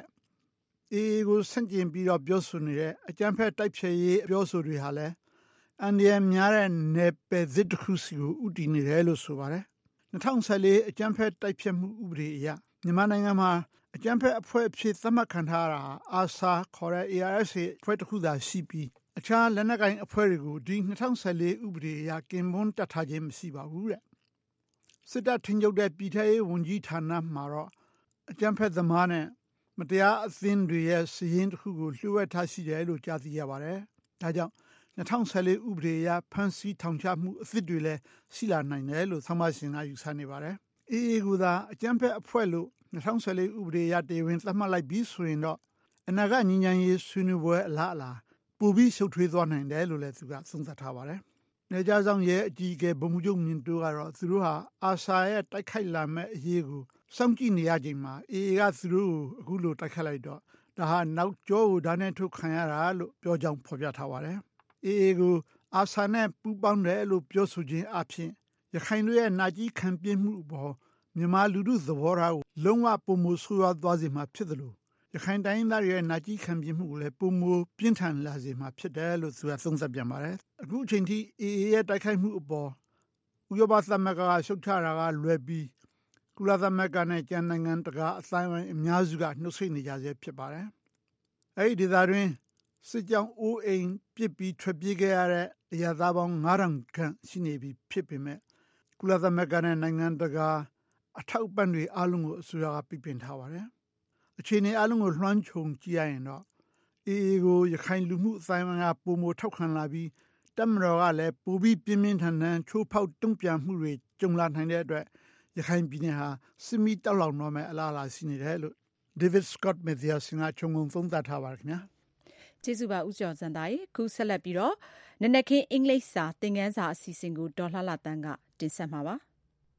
AA ကိုဆန့်ကျင်ပြီးတော့ပြောဆိုနေတဲ့အကြမ်းဖက်တိုက်ဖျက်ရေးပြောဆိုတွေဟာလည်းအန်ဒီယံများတဲ့နယ်ပယ်သစ်တစ်ခုစီကိုဥတည်နေတယ်လို့ဆိုပါတယ်။2014အကြမ်းဖက်တိုက်ဖျက်မှုဥပဒေအရမြန်မာနိုင်ငံမှာအကြမ်းဖက်အဖွဲ့အဖြစ်သတ်မှတ်ခံထားရတာအာဆာခေါ်တဲ့ ARSA အဖွဲ့တစ်ခုသာရှိပြီးအခြားလက်နက်ကိုင်အဖွဲ့တွေကိုဒီ2014ဥပဒေအရကင်မွန်းတတ်ထားခြင်းမရှိပါဘူးတဲ့စစ်တပ်ထင်ချုပ်တဲ့ပြည်ထရေးဝန်ကြီးဌာနမှာတော့အကြမ်းဖက်သမားနဲ့မတရားအသင်းတွေရဲ့စီရင်တစ်ခုကိုလျှို့ဝှက်ထားရှိတယ်လို့ကြားသိရပါတယ်ဒါကြောင့်2014ဥပဒေအရဖမ်းဆီးထောင်ချမှုအသစ်တွေလည်းရှိလာနိုင်တယ်လို့သမားရှင်ကယူဆနေပါတယ် AA ကသာအကြမ်းဖက်အဖွဲ့လို့2014ဥပဒေအရတရားဝင်သတ်မှတ်လိုက်ပြီးဆိုရင်တော့အနာဂတ်ညီညာရေးဆွေးနွေးပွဲအလားအလာပိုပြီးရှုပ်ထွေးသွားနိုင်တယ်လို့လည်းသူကသုံးသပ်ထားပါတယ်။နေကြဆောင်ရဲ့အကြီးအကဲဗိုလ်မှူးချုပ်မြင့်တိုးကတော့သူတို့ဟာအာဆာရဲ့တိုက်ခိုက်လာမဲ့အရေးကိုစောင့်ကြည့်နေရချိန်မှာ AA ကသူတို့ကိုအခုလိုတိုက်ခိုက်လိုက်တော့ဒါဟာနောက်ကျောကိုဓာတ်နဲ့ထုတ်ခံရတာလို့ပြောကြောင်းဖော်ပြထားပါတယ်။ AA ကိုအာဆာနဲ့ပူးပေါင်းတယ်လို့ပြောဆိုခြင်းအပြင်ရခိုင်တို့ရဲ့နာကြီးခံပြင်းမှုအပေါ်မြန်မာလူထုသဘောထားကိုလုံးဝပုံမဆိုးရွားသွားစေမှာဖြစ်တယ်လို့ရခိုင်တိုင်းသားရဲ့နာကြီးခံပြင်းမှုကိုလည်းပုံမပြင်းထန်လာစေမှာဖြစ်တယ်လို့သူကသုံးသပ်ပြန်ပါတယ်အခုအချိန်ထိ AA ရဲ့တိုက်ခိုက်မှုအပေါ်ဥရောပသမဂ္ဂကရှုတ်ချတာကလွယ်ပြီးကုလသမဂ္ဂနဲ့ကျန်နိုင်ငံတကာအတိုင်းအဝိုင်းအများစုကနှုတ်ဆက်နေကြဆဲဖြစ်ပါတယ်အဲဒီဒေသတွင်းစစ်ကြောင်းအိုးအိမ်ပြစ်ပြီးထွက်ပြေးခဲ့ရတဲ့အရာသားပေါင်း9000ခန့်ရှိနေပြီဖြစ်ပေမဲ့ကုလသမဂ္ဂနဲ့နိုင်ငံတကာအထောက်ပံ့တွေအလုံးကိုအစိုးရကပြပင်ထားပါတယ်။အခြေအနေအလုံးကိုလွှမ်းခြုံကြည့်ရရင်တော့ AA ကိုရခိုင်လူမှုအတိုင်းအဝိုင်းကပုံမထောက်ခံလာပြီးတပ်မတော်ကလည်းပိုပြီးပြင်းပြင်းထန်ထန်ချိုးဖောက်တုံ့ပြန်မှုတွေကြုံလာနိုင်တဲ့အတွက်ရခိုင်ပြည်နယ်ဟာစစ်မီးတောက်လောင်တော့မဲ့အလားအလာရှိနေတယ်လို့ David Scott Matheson ကခြုံငုံသုံးသပ်ထားပါတယ်ခင်ဗျာ။ကျေးဇူးပါဦးကျော်စံသားရေခုဆက်လက်ပြီးတော့နနက်ခင်းအင်္ဂလိပ်စာသင်ခန်းစာအစီအစဉ်ကိုဒေါ်လှလှတန်းကတင်ဆက်မှာပါ။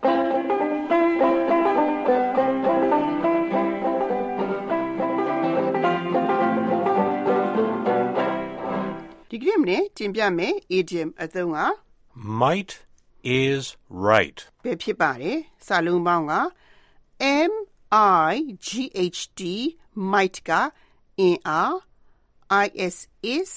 ဒီကနေ့မနေ့တင်ပြမယ် idiom အသုံးက Might is right ပဲဖြစ်ပါတယ်စာလုံးပေါင်းက MIGHT might ကအင်အား IS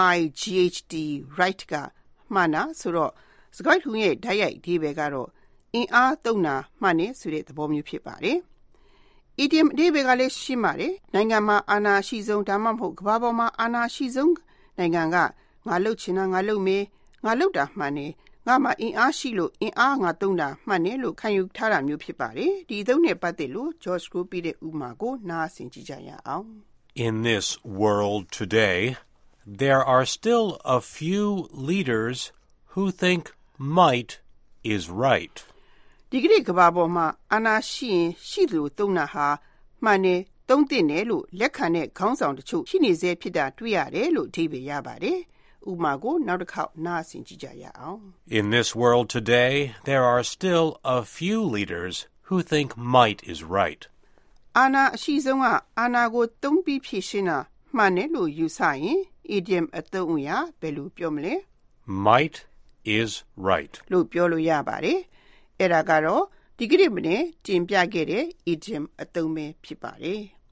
RIGHT right ကမှန်တာဆိုတော့စကားထုံးရဲ့ဓာတ်ရိုက်အဓိပ္ပာယ်ကတော့အင်အားသုံးတာမှန်တယ်ဆိုတဲ့သဘောမျိုးဖြစ်ပါတယ်။ idiom အဓိပ္ပာယ်ကလည်းရှင်းပါတယ်။နိုင်ငံမှာအာဏာရှိဆုံးဒါမှမဟုတ်ကမ္ဘာပေါ်မှာအာဏာရှိဆုံးနိုင်ငံကငါလှုပ်ချင်တာငါလှုပ်မယ်ငါလှုပ်တာမှန်တယ်ငါမှာအင်အားရှိလို့အင်အားငါသုံးတာမှန်တယ်လို့ခံယူထားတာမျိုးဖြစ်ပါတယ်။ဒီအသုံးနဲ့ပတ်သက်လို့ George ကိုပြတဲ့ဥပမာကိုနားဆင်ကြည့်ကြရအောင်။ In this world today, there are still a few leaders who think might is right. ဒီကနေ့ကမ္ဘာပေါ်မှာအာဏာရှိရင်ရှိတယ်လို့သုံးတာဟာမှန်တယ်သုံးသင့်တယ်လို့လက်ခံတဲ့ခေါင်းဆောင်တချို့ရှိနေစေဖြစ်တာတွေ့ရတယ်လို့အဓိပ္ပာယ်ရပါတယ်။ဥပမာကိုနောက်တစ်ခေါက်နားဆင်ကြည့်ကြရအောင်။ In this world today, there are still a few leaders who think might is right. အာဏာအရှိဆုံးကအာဏာကိုသုံးပြီးဖြည့်ရှင်းတာမှန်တယ်လို့ယူဆရင် idiom အသုံးအရာဘယ်လိုပြောမလဲ Might is right. လို့ပြောလို့ရပါတယ်။အဲ့ဒါကတော့ဒီကနေ့မနေ့တင်ပြခဲ့တဲ့ idiom အသုံးပဲဖြစ်ပါတယ်။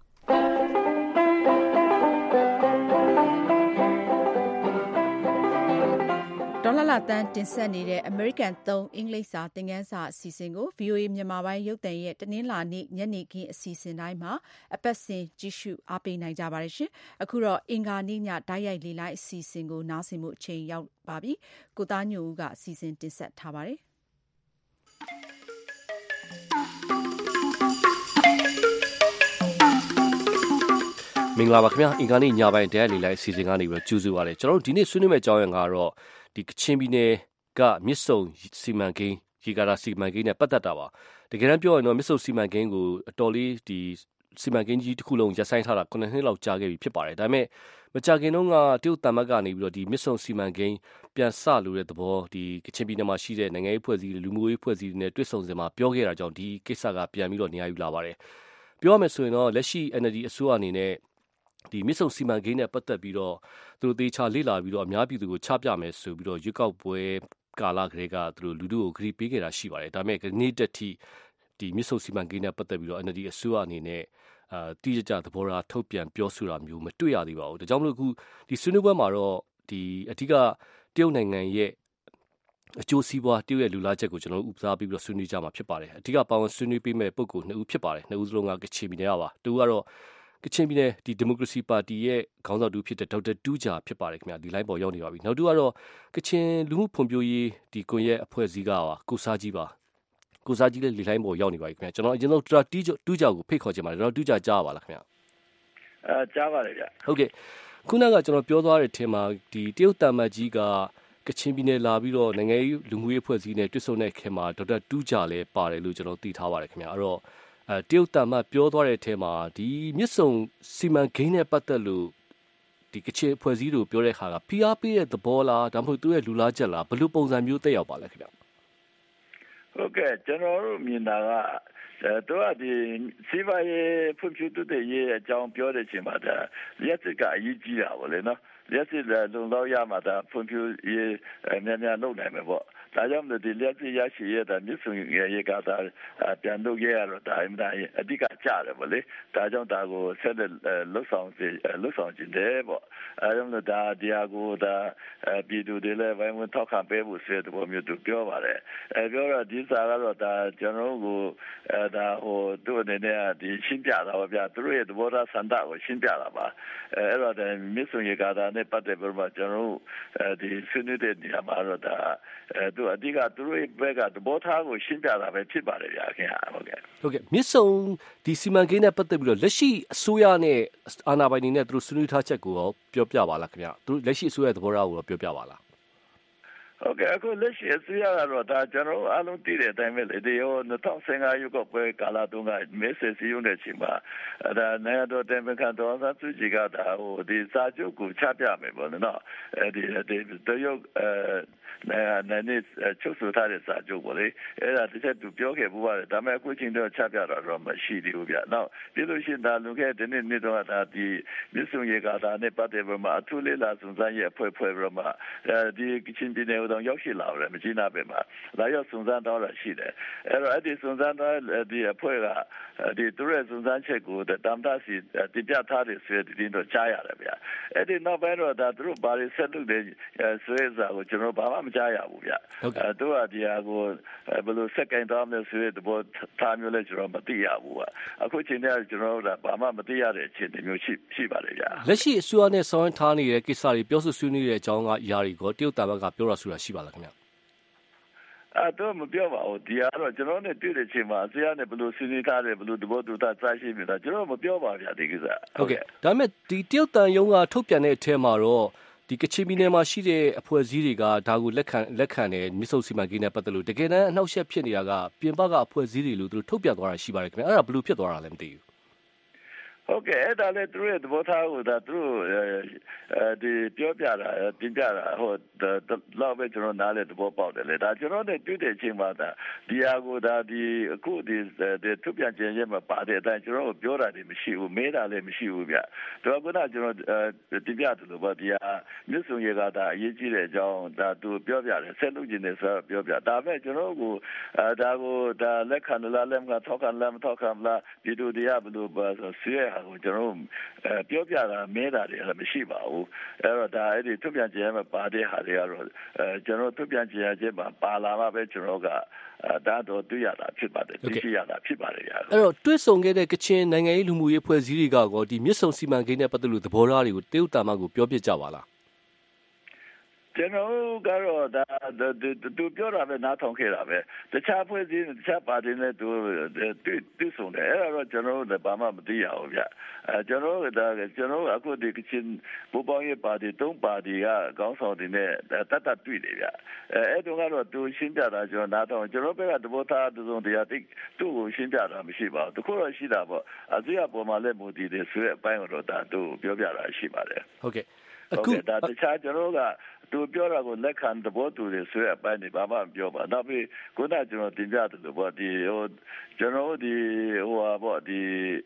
ဒေါ်လာလာတန်းတင်ဆက်နေတဲ့ American 3 အင်္ဂလိပ်စာသင်ခန်းစာအစီအစဉ်ကို VOA မြန်မာပိုင်းရုပ်သံရဲ့တနင်္လာနေ့ညနေခင်းအစီအစဉ်တိုင်းမှာအပတ်စဉ်ကြည့်ရှုအားပေးနိုင်ကြပါတယ်ရှင်။အခုတော့အင်္ဂါနေ့ညဓာတ်ရိုက်လေလိုက်အစီအစဉ်ကိုနားဆင်မှုအချိန်ရောက်ပါပြီ။ကိုသားညိုဦးကအစီအစဉ်တင်ဆက်ထားပါတယ်။မင်္ဂလာပါခင်ဗျာအင်္ဂါနေ့ညပိုင်းဓာတ်ရိုက်လေလိုက်အစီအစဉ်ကနေပြီးကြိုဆိုပါရစေကျွန်တော်တို့ဒီနေ့ဆွေးနွေးမယ့်အကြောင်းအရာကတော့ဒီကချင်ပြည်နယ်ကမြစ်ဆုံစီမံကိန်းရေကာတာစီမံကိန်းနဲ့ပတ်သက်တာပါတကယ်တမ်းပြောရင်တော့မြစ်ဆုံစီမံကိန်းကိုအတော်လေးဒီစီမံကိန်းကြီးတစ်ခုလုံးရပ်ဆိုင်းထားတာ9နှစ်လောက်ကြာခဲ့ပြီဖြစ်ပါတယ်ဒါပေမဲ့မကြာခင်တုန်းကတရုတ်တမတ်ကနေပြီးတော့ဒီမြစ်ဆုံစီမံကိန်းပြန်ဆလို့တဲ့သဘောဒီကချင်ပြည်နယ်မှာရှိတဲ့နိုင်ငံရေးဖွဲ့စည်းလူမှုရေးဖွဲ့စည်းတွေနဲ့တွဲဆုံစင်မှာပြောခဲ့တာကြောင့်ဒီကိစ္စကပြန်ပြီးတော့နေရာယူလာပါတယ်ပြောရမယ်ဆိုရင်တော့လက်ရှိ NLD အစိုးရအနေနဲ့ဒီမြစ်ဆုံစီမံကိန်းနဲ့ပတ်သက်ပြီးတော့သူတို့တေချာလေ့လာပြီးတော့အများပြည်သူကိုချပြမယ်ဆိုပြီးတော့ရွေးကောက်ပွဲကာလကလေးကသူတို့လူထုကိုဂရုပေးခဲ့တာရှိပါတယ်ဒါပေမဲ့ဒီနေ့တက်ထိဒီမြစ်ဆုံစီမံကိန်းနဲ့ပတ်သက်ပြီးတော့ NLD အစိုးရအနေနဲ့တိကျသဘောထားထုတ်ပြန်ပြောဆိုတာမျိုးမတွေ့ရသေးပါဘူးဒါကြောင့်မလို့အခုဒီဆွေးနွေးပွဲမှာတော့ဒီအဓိကတရုတ်နိုင်ငံရဲ့အကျိုးစီးပွားတရုတ်ရဲ့လူလားချက်ကိုကျွန်တော်တို့ဥပစားပြီးတော့ဆွေးနွေးကြမှာဖြစ်ပါတယ်အဓိကပါဝင်ဆွေးနွေးပေးမဲ့ပုဂ္ဂိုလ်2ဦးဖြစ်ပါတယ်2ဦးစလုံးကကချင်ပြည်နယ်ပါတူကတော့ကချင်ပြည်နယ်ဒီမိုကရေစီပါတီရဲ့ခေါင်းဆောင်တူဖြစ်တဲ့ဒေါက်တာတူးဂျာဖြစ်ပါတယ်ခင်ဗျာဒီ line ပေါ်ရောက်နေပါပြီနောက်တူကတော့ကချင်လူမှုဖွံ့ဖြိုးရေးဒီကွန်ရက်အဖွဲ့အစည်းကပါကိုစားကြီးပါကိုစားကြီးလည်းဒီ line ပေါ်ရောက်နေပါပြီခင်ဗျာကျွန်တော်အရင်ဆုံးတူးဂျာကိုဖိတ်ခေါ်ချင်ပါတယ်ကျွန်တော်တူးဂျာကြားပါလားခင်ဗျာကြားပါတယ်ဗျဟုတ်ကဲ့ခုနကကျွန်တော်ပြောသွားတဲ့အထင်မှာဒီတရုတ်တမတ်ကြီးကကချင်ပြည်နယ်လာပြီးတော့နိုင်ငံရေးလူမှုရေးအဖွဲ့အစည်းနဲ့တွေ့ဆုံတဲ့ခင်မှာဒေါက်တာတူးဂျာလည်းပါတယ်လို့ကျွန်တော်သိထားပါတယ်ခင်ဗျာအဲ့တော့တရုတ်တမတ်ပြောသွားတဲ့အထက်မှာဒီမြစ်ဆုံစီမံကိန်းနဲ့ပတ်သက်လို့ဒီကချင်အဖွဲ့အစည်းတို့ပြောတဲ့ခါကဖိအားပေးတဲ့သဘောလားဒါမှမဟုတ်သူ့ရဲ့လူလားချက်လားဘယ်လိုပုံစံမျိုးတက်ရောက်ပါလဲခင်ဗျဟုတ်ကဲ့ကျွန်တော်တို့မြင်တာကတော့ဒီစီဗာရေးဖွံ့ဖြိုးတိုးတက်ရေးအကြောင်းပြောတဲ့အချိန်မှာဒါလက်စစ်ကအရေးကြီးတာပေါ့လေနော်လက်စစ်လုံလောက်ရမှာဒါဖွံ့ဖြိုးရေးများများလုပ်နိုင်မယ်ပေါ့ဒါကြောင့်ဒီလက်စစ်ရရှိရတဲ့မြစ်ဆုံရေကာတာပြန်လုပ်ရတော့ဒါအမှန်အဓိကကျတယ်ပေါ့လေဒါကြောင့်ဒါကိုဆက်လက်လှုပ်ဆောင်ခြင်းတယ်ပေါ့အဲကြောင့်ဒါဒီဟာကိုဒါပြည်သူတွေလည်းဝိုင်းဝန်းထောက်ခံပေးဖို့ဆိုတဲ့ပုံမျိုးသူပြောပါတယ်ပြောတော့ဒီစာကတော့ဒါကျွန်တော်တို့ဒါဟိုသူ့အနေနဲ့ဒီရှင်းပြတာပါဗျာသူတို့ရဲ့သဘောထားဆန္ဒကိုရှင်းပြတာပါအဲ့တော့ဒါမြစ်ဆုံရေကာတာနဲ့ပတ်သက်ပြီးတော့ကျွန်တော်တို့ဒီဆွေးနွေးတဲ့နေရာမှာတော့ဒါသူအဓိကသူတို့ရဲ့ဘက်ကသဘောထားကိုရှင်းပြတာပဲဖြစ်ပါတယ်ဗျာခင်ဗျာဟုတ်ကဲ့မြစ်ဆုံဒီစီမံကိန်းနဲ့ပတ်သက်ပြီးတော့လက်ရှိအစိုးရနဲ့အာဏာပိုင်တွေနဲ့သူတို့ဆွေးနွေးထားချက်ကိုရောပြောပြပါလားခင်ဗျာသူလက်ရှိအစိုးရသဘောထားကိုရောပြောပြပါလားဟုတ်ကဲ့အခုလက်ရှိအစိုးရကတော့ဒါကျွန်တော်အားလုံးသိတဲ့အတိုင်းပဲလေဒီ2015ရွေးကောက်ပွဲကာလတုန်းကမဲဆယ်စည်းရုံးတဲ့အချိန်မှာဒါနိုင်ငံတော်တိုင်ပင်ခံတော်ဆန်းစုကြည်ကဒါဟိုဒီစာချုပ်ကိုချပြမယ်ပေါ့နော်ဒီတရုတ်နိုင်ငံချုပ်ဆိုထားတဲ့စာချုပ်ပေါ့လေအဲ့ဒါတစ်ချက်သူပြောခဲ့ဘူးပါတယ်ဒါပေမဲ့အခုချိန်တော့ချပြတာတော့မရှိသေးဘူးဗျနောက်ပြီးလို့ရှိရင်ဒါလူခဲ့တဲ့နေ့တော့ဒါဒီမြစ်ဆုံရေကာတာနဲ့ပတ်သက်ပြီးမှအထူးလေးလာစုံစမ်းရေးအဖွဲ့ပြီးမှဒီကချင်ပြည်နယ်တော့ရောက်ရှိလာတယ်မကြီးနာပဲမှာလာရောက်စုံစမ်းတော့ရှိတယ်အဲ့တော့အဲ့ဒီစုံစမ်းတော့ဒီအဖွဲ့ကဒီသူရဲ့စုံစမ်းချက်ကိုတမ်တာစီတင်ပြထားတယ်ဆိုတဲ့တင်တော့ကြားရတယ်ဗျအဲ့ဒီနောက်ပိုင်းတော့ဒါသူတို့ဘာတွေဆက်လုပ်တယ်ဆိုတဲ့စာကိုကျွန်တော်ဘာမှမကြားရဘူးဗျသူကဒီဟာကိုဘယ်လိုစက်ကင်တော့မယ်ဆိုတဲ့ဘောထားမျိုးလဲကျွန်တော်မသိရဘူးအခုချိန်ထဲကျွန်တော်တို့ဘာမှမသိရတဲ့အခြေအနေမျိုးရှိပါလေဗျလက်ရှိအစိုးရနဲ့ဆောင်ရွက်ထားနေတဲ့ကိစ္စတွေပြောဆိုဆွေးနွေးတဲ့အကြောင်းကယာရီကိုတရုတ်တမန်ကပြောရဆိုတာရှိပါလားခင်ဗျတော့မပြောပါဘူးဒီကတော့ကျွန်တော်နဲ့တွေ့တဲ့ချိန်မှာအစိုးရနဲ့ဘယ်လိုဆွေးနွေးထားတယ်ဘယ်လိုသဘောတူတာစရှိနေတာကျွန်တော်မပြောပါဗျာဒီကိစ္စဟုတ်ကဲ့ဒါပေမဲ့ဒီတရုတ်တန်ယုံကထုတ်ပြန်တဲ့အထက်မှာတော့ဒီကချင်ပြည်နယ်မှာရှိတဲ့အဖွဲ့အစည်းတွေကဒါကိုလက်ခံတယ်မြစ်ဆုံစီမံကိန်းနဲ့ပတ်သက်လို့တကယ်တမ်းအနှောက်အယှက်ဖြစ်နေတာကပြင်ပကအဖွဲ့အစည်းတွေလို့သူတို့ထုတ်ပြန်သွားတာရှိပါတယ်ခင်ဗျအဲ့ဒါဘယ်လိုဖြစ်သွားတာလဲမသိဘူးဟုတ်ကဲ့အဲ့ဒါလည်းသူရဲ့သဘောထားကိုဒါသူတို့ဒီပြောပြတာပြင်ပြတာဟိုတော့ပဲကျွန်တော်နားလဲသဘောပေါက်တယ်လေဒါကျွန်တော်နဲ့တွေ့တဲ့အချိန်မှာဒါဒီဟာကိုဒါဒီအခုဒီထုတ်ပြန်ခြင်းရဲ့မှာပါတဲ့အတိုင်းကျွန်တော်ပြောတာတွေမရှိဘူးမေးတာလည်းမရှိဘူးဗျတော့ခုနကျွန်တော်တင်ပြတယ်လို့ပေါ့ဒီဟာမြစ်ဆုံရေကဒါအရေးကြီးတဲ့အကြောင်းဒါသူပြောပြတယ်ဆက်လုပ်ခြင်းနဲ့ဆိုပြောပြဒါပေမဲ့ကျွန်တော်ကိုဒါကိုဒါလက်ခံလားလက်မထောက်ခံလားမထောက်ခံလားဒီလိုတရားဘယ်လိုပါဆိုဆွေးကိုကျွန်တော်ပြောပြတာမဲတာတွေလည်းမရှိပါဘူးအဲ့တော့ဒါအဲ့ဒီထုတ်ပြန်ခြင်းမှာပါတဲ့ဟာတွေကတော့ကျွန်တော်ထုတ်ပြန်ခြင်းမှာပါလာမှပဲကျွန်တော်ကဒါတော့တွေ့ရတာဖြစ်ပါတယ်သိရှိရတာဖြစ်ပါတယ်ဗျာအဲ့တော့တွေ့ဆုံခဲ့တဲ့ကချင်နိုင်ငံရေးလူမှုရေးဖွဲ့စည်းတွေကကောဒီမြစ်ဆုံစီမံကိန်းနဲ့ပတ်သက်လို့သဘောထားတွေကိုတရုတ်တာမကိုပြောပြကြပါလားကျွန်တော်ကတော့ဒါသူပြောတာပဲနားထောင်ခဲ့တာပဲတခြားဖွဲ့စည်းတခြားပါတီနဲ့သူတွေ့ဆုံတယ်အဲ့တော့ကျွန်တော်တို့ဘာမှမသိရဘူးဗျကျွန်တော်အခုဒီကချင်ဘူပေါင်းရေးပါတီ၃ပါတီကခေါင်းဆောင်တွေနဲ့တတ်တွေ့တယ်ဗျအဲ့တုန်းကတော့သူရှင်းပြတာကျွန်တော်နားထောင်ကျွန်တော်ဘက်ကသဘောထားသူ့တရားသူ့ကိုရှင်းပြတာမရှိပါဘူးတခုတော့ရှိတာပေါ့အစိုးရပေါ်မှာလည်းမူတည်တယ်ဆိုတဲ့အပိုင်းတော့ဒါသူပြောပြတာရှိပါတယ်ဟုတ်ကဲ့အခုဒါတခြားကျွန်တော်ကသူပြောတာကိုလက်ခံသဘောတူတယ်ဆိုတဲ့အပိုင်းတွေဘာမှမပြောပါနောက်ပြီးခုနကျွန်တော်တင်ပြတယ်လို့ပေါ့ဒီဟိုကျွန်တော်ဒီဟိုဟာပေါ့ဒီ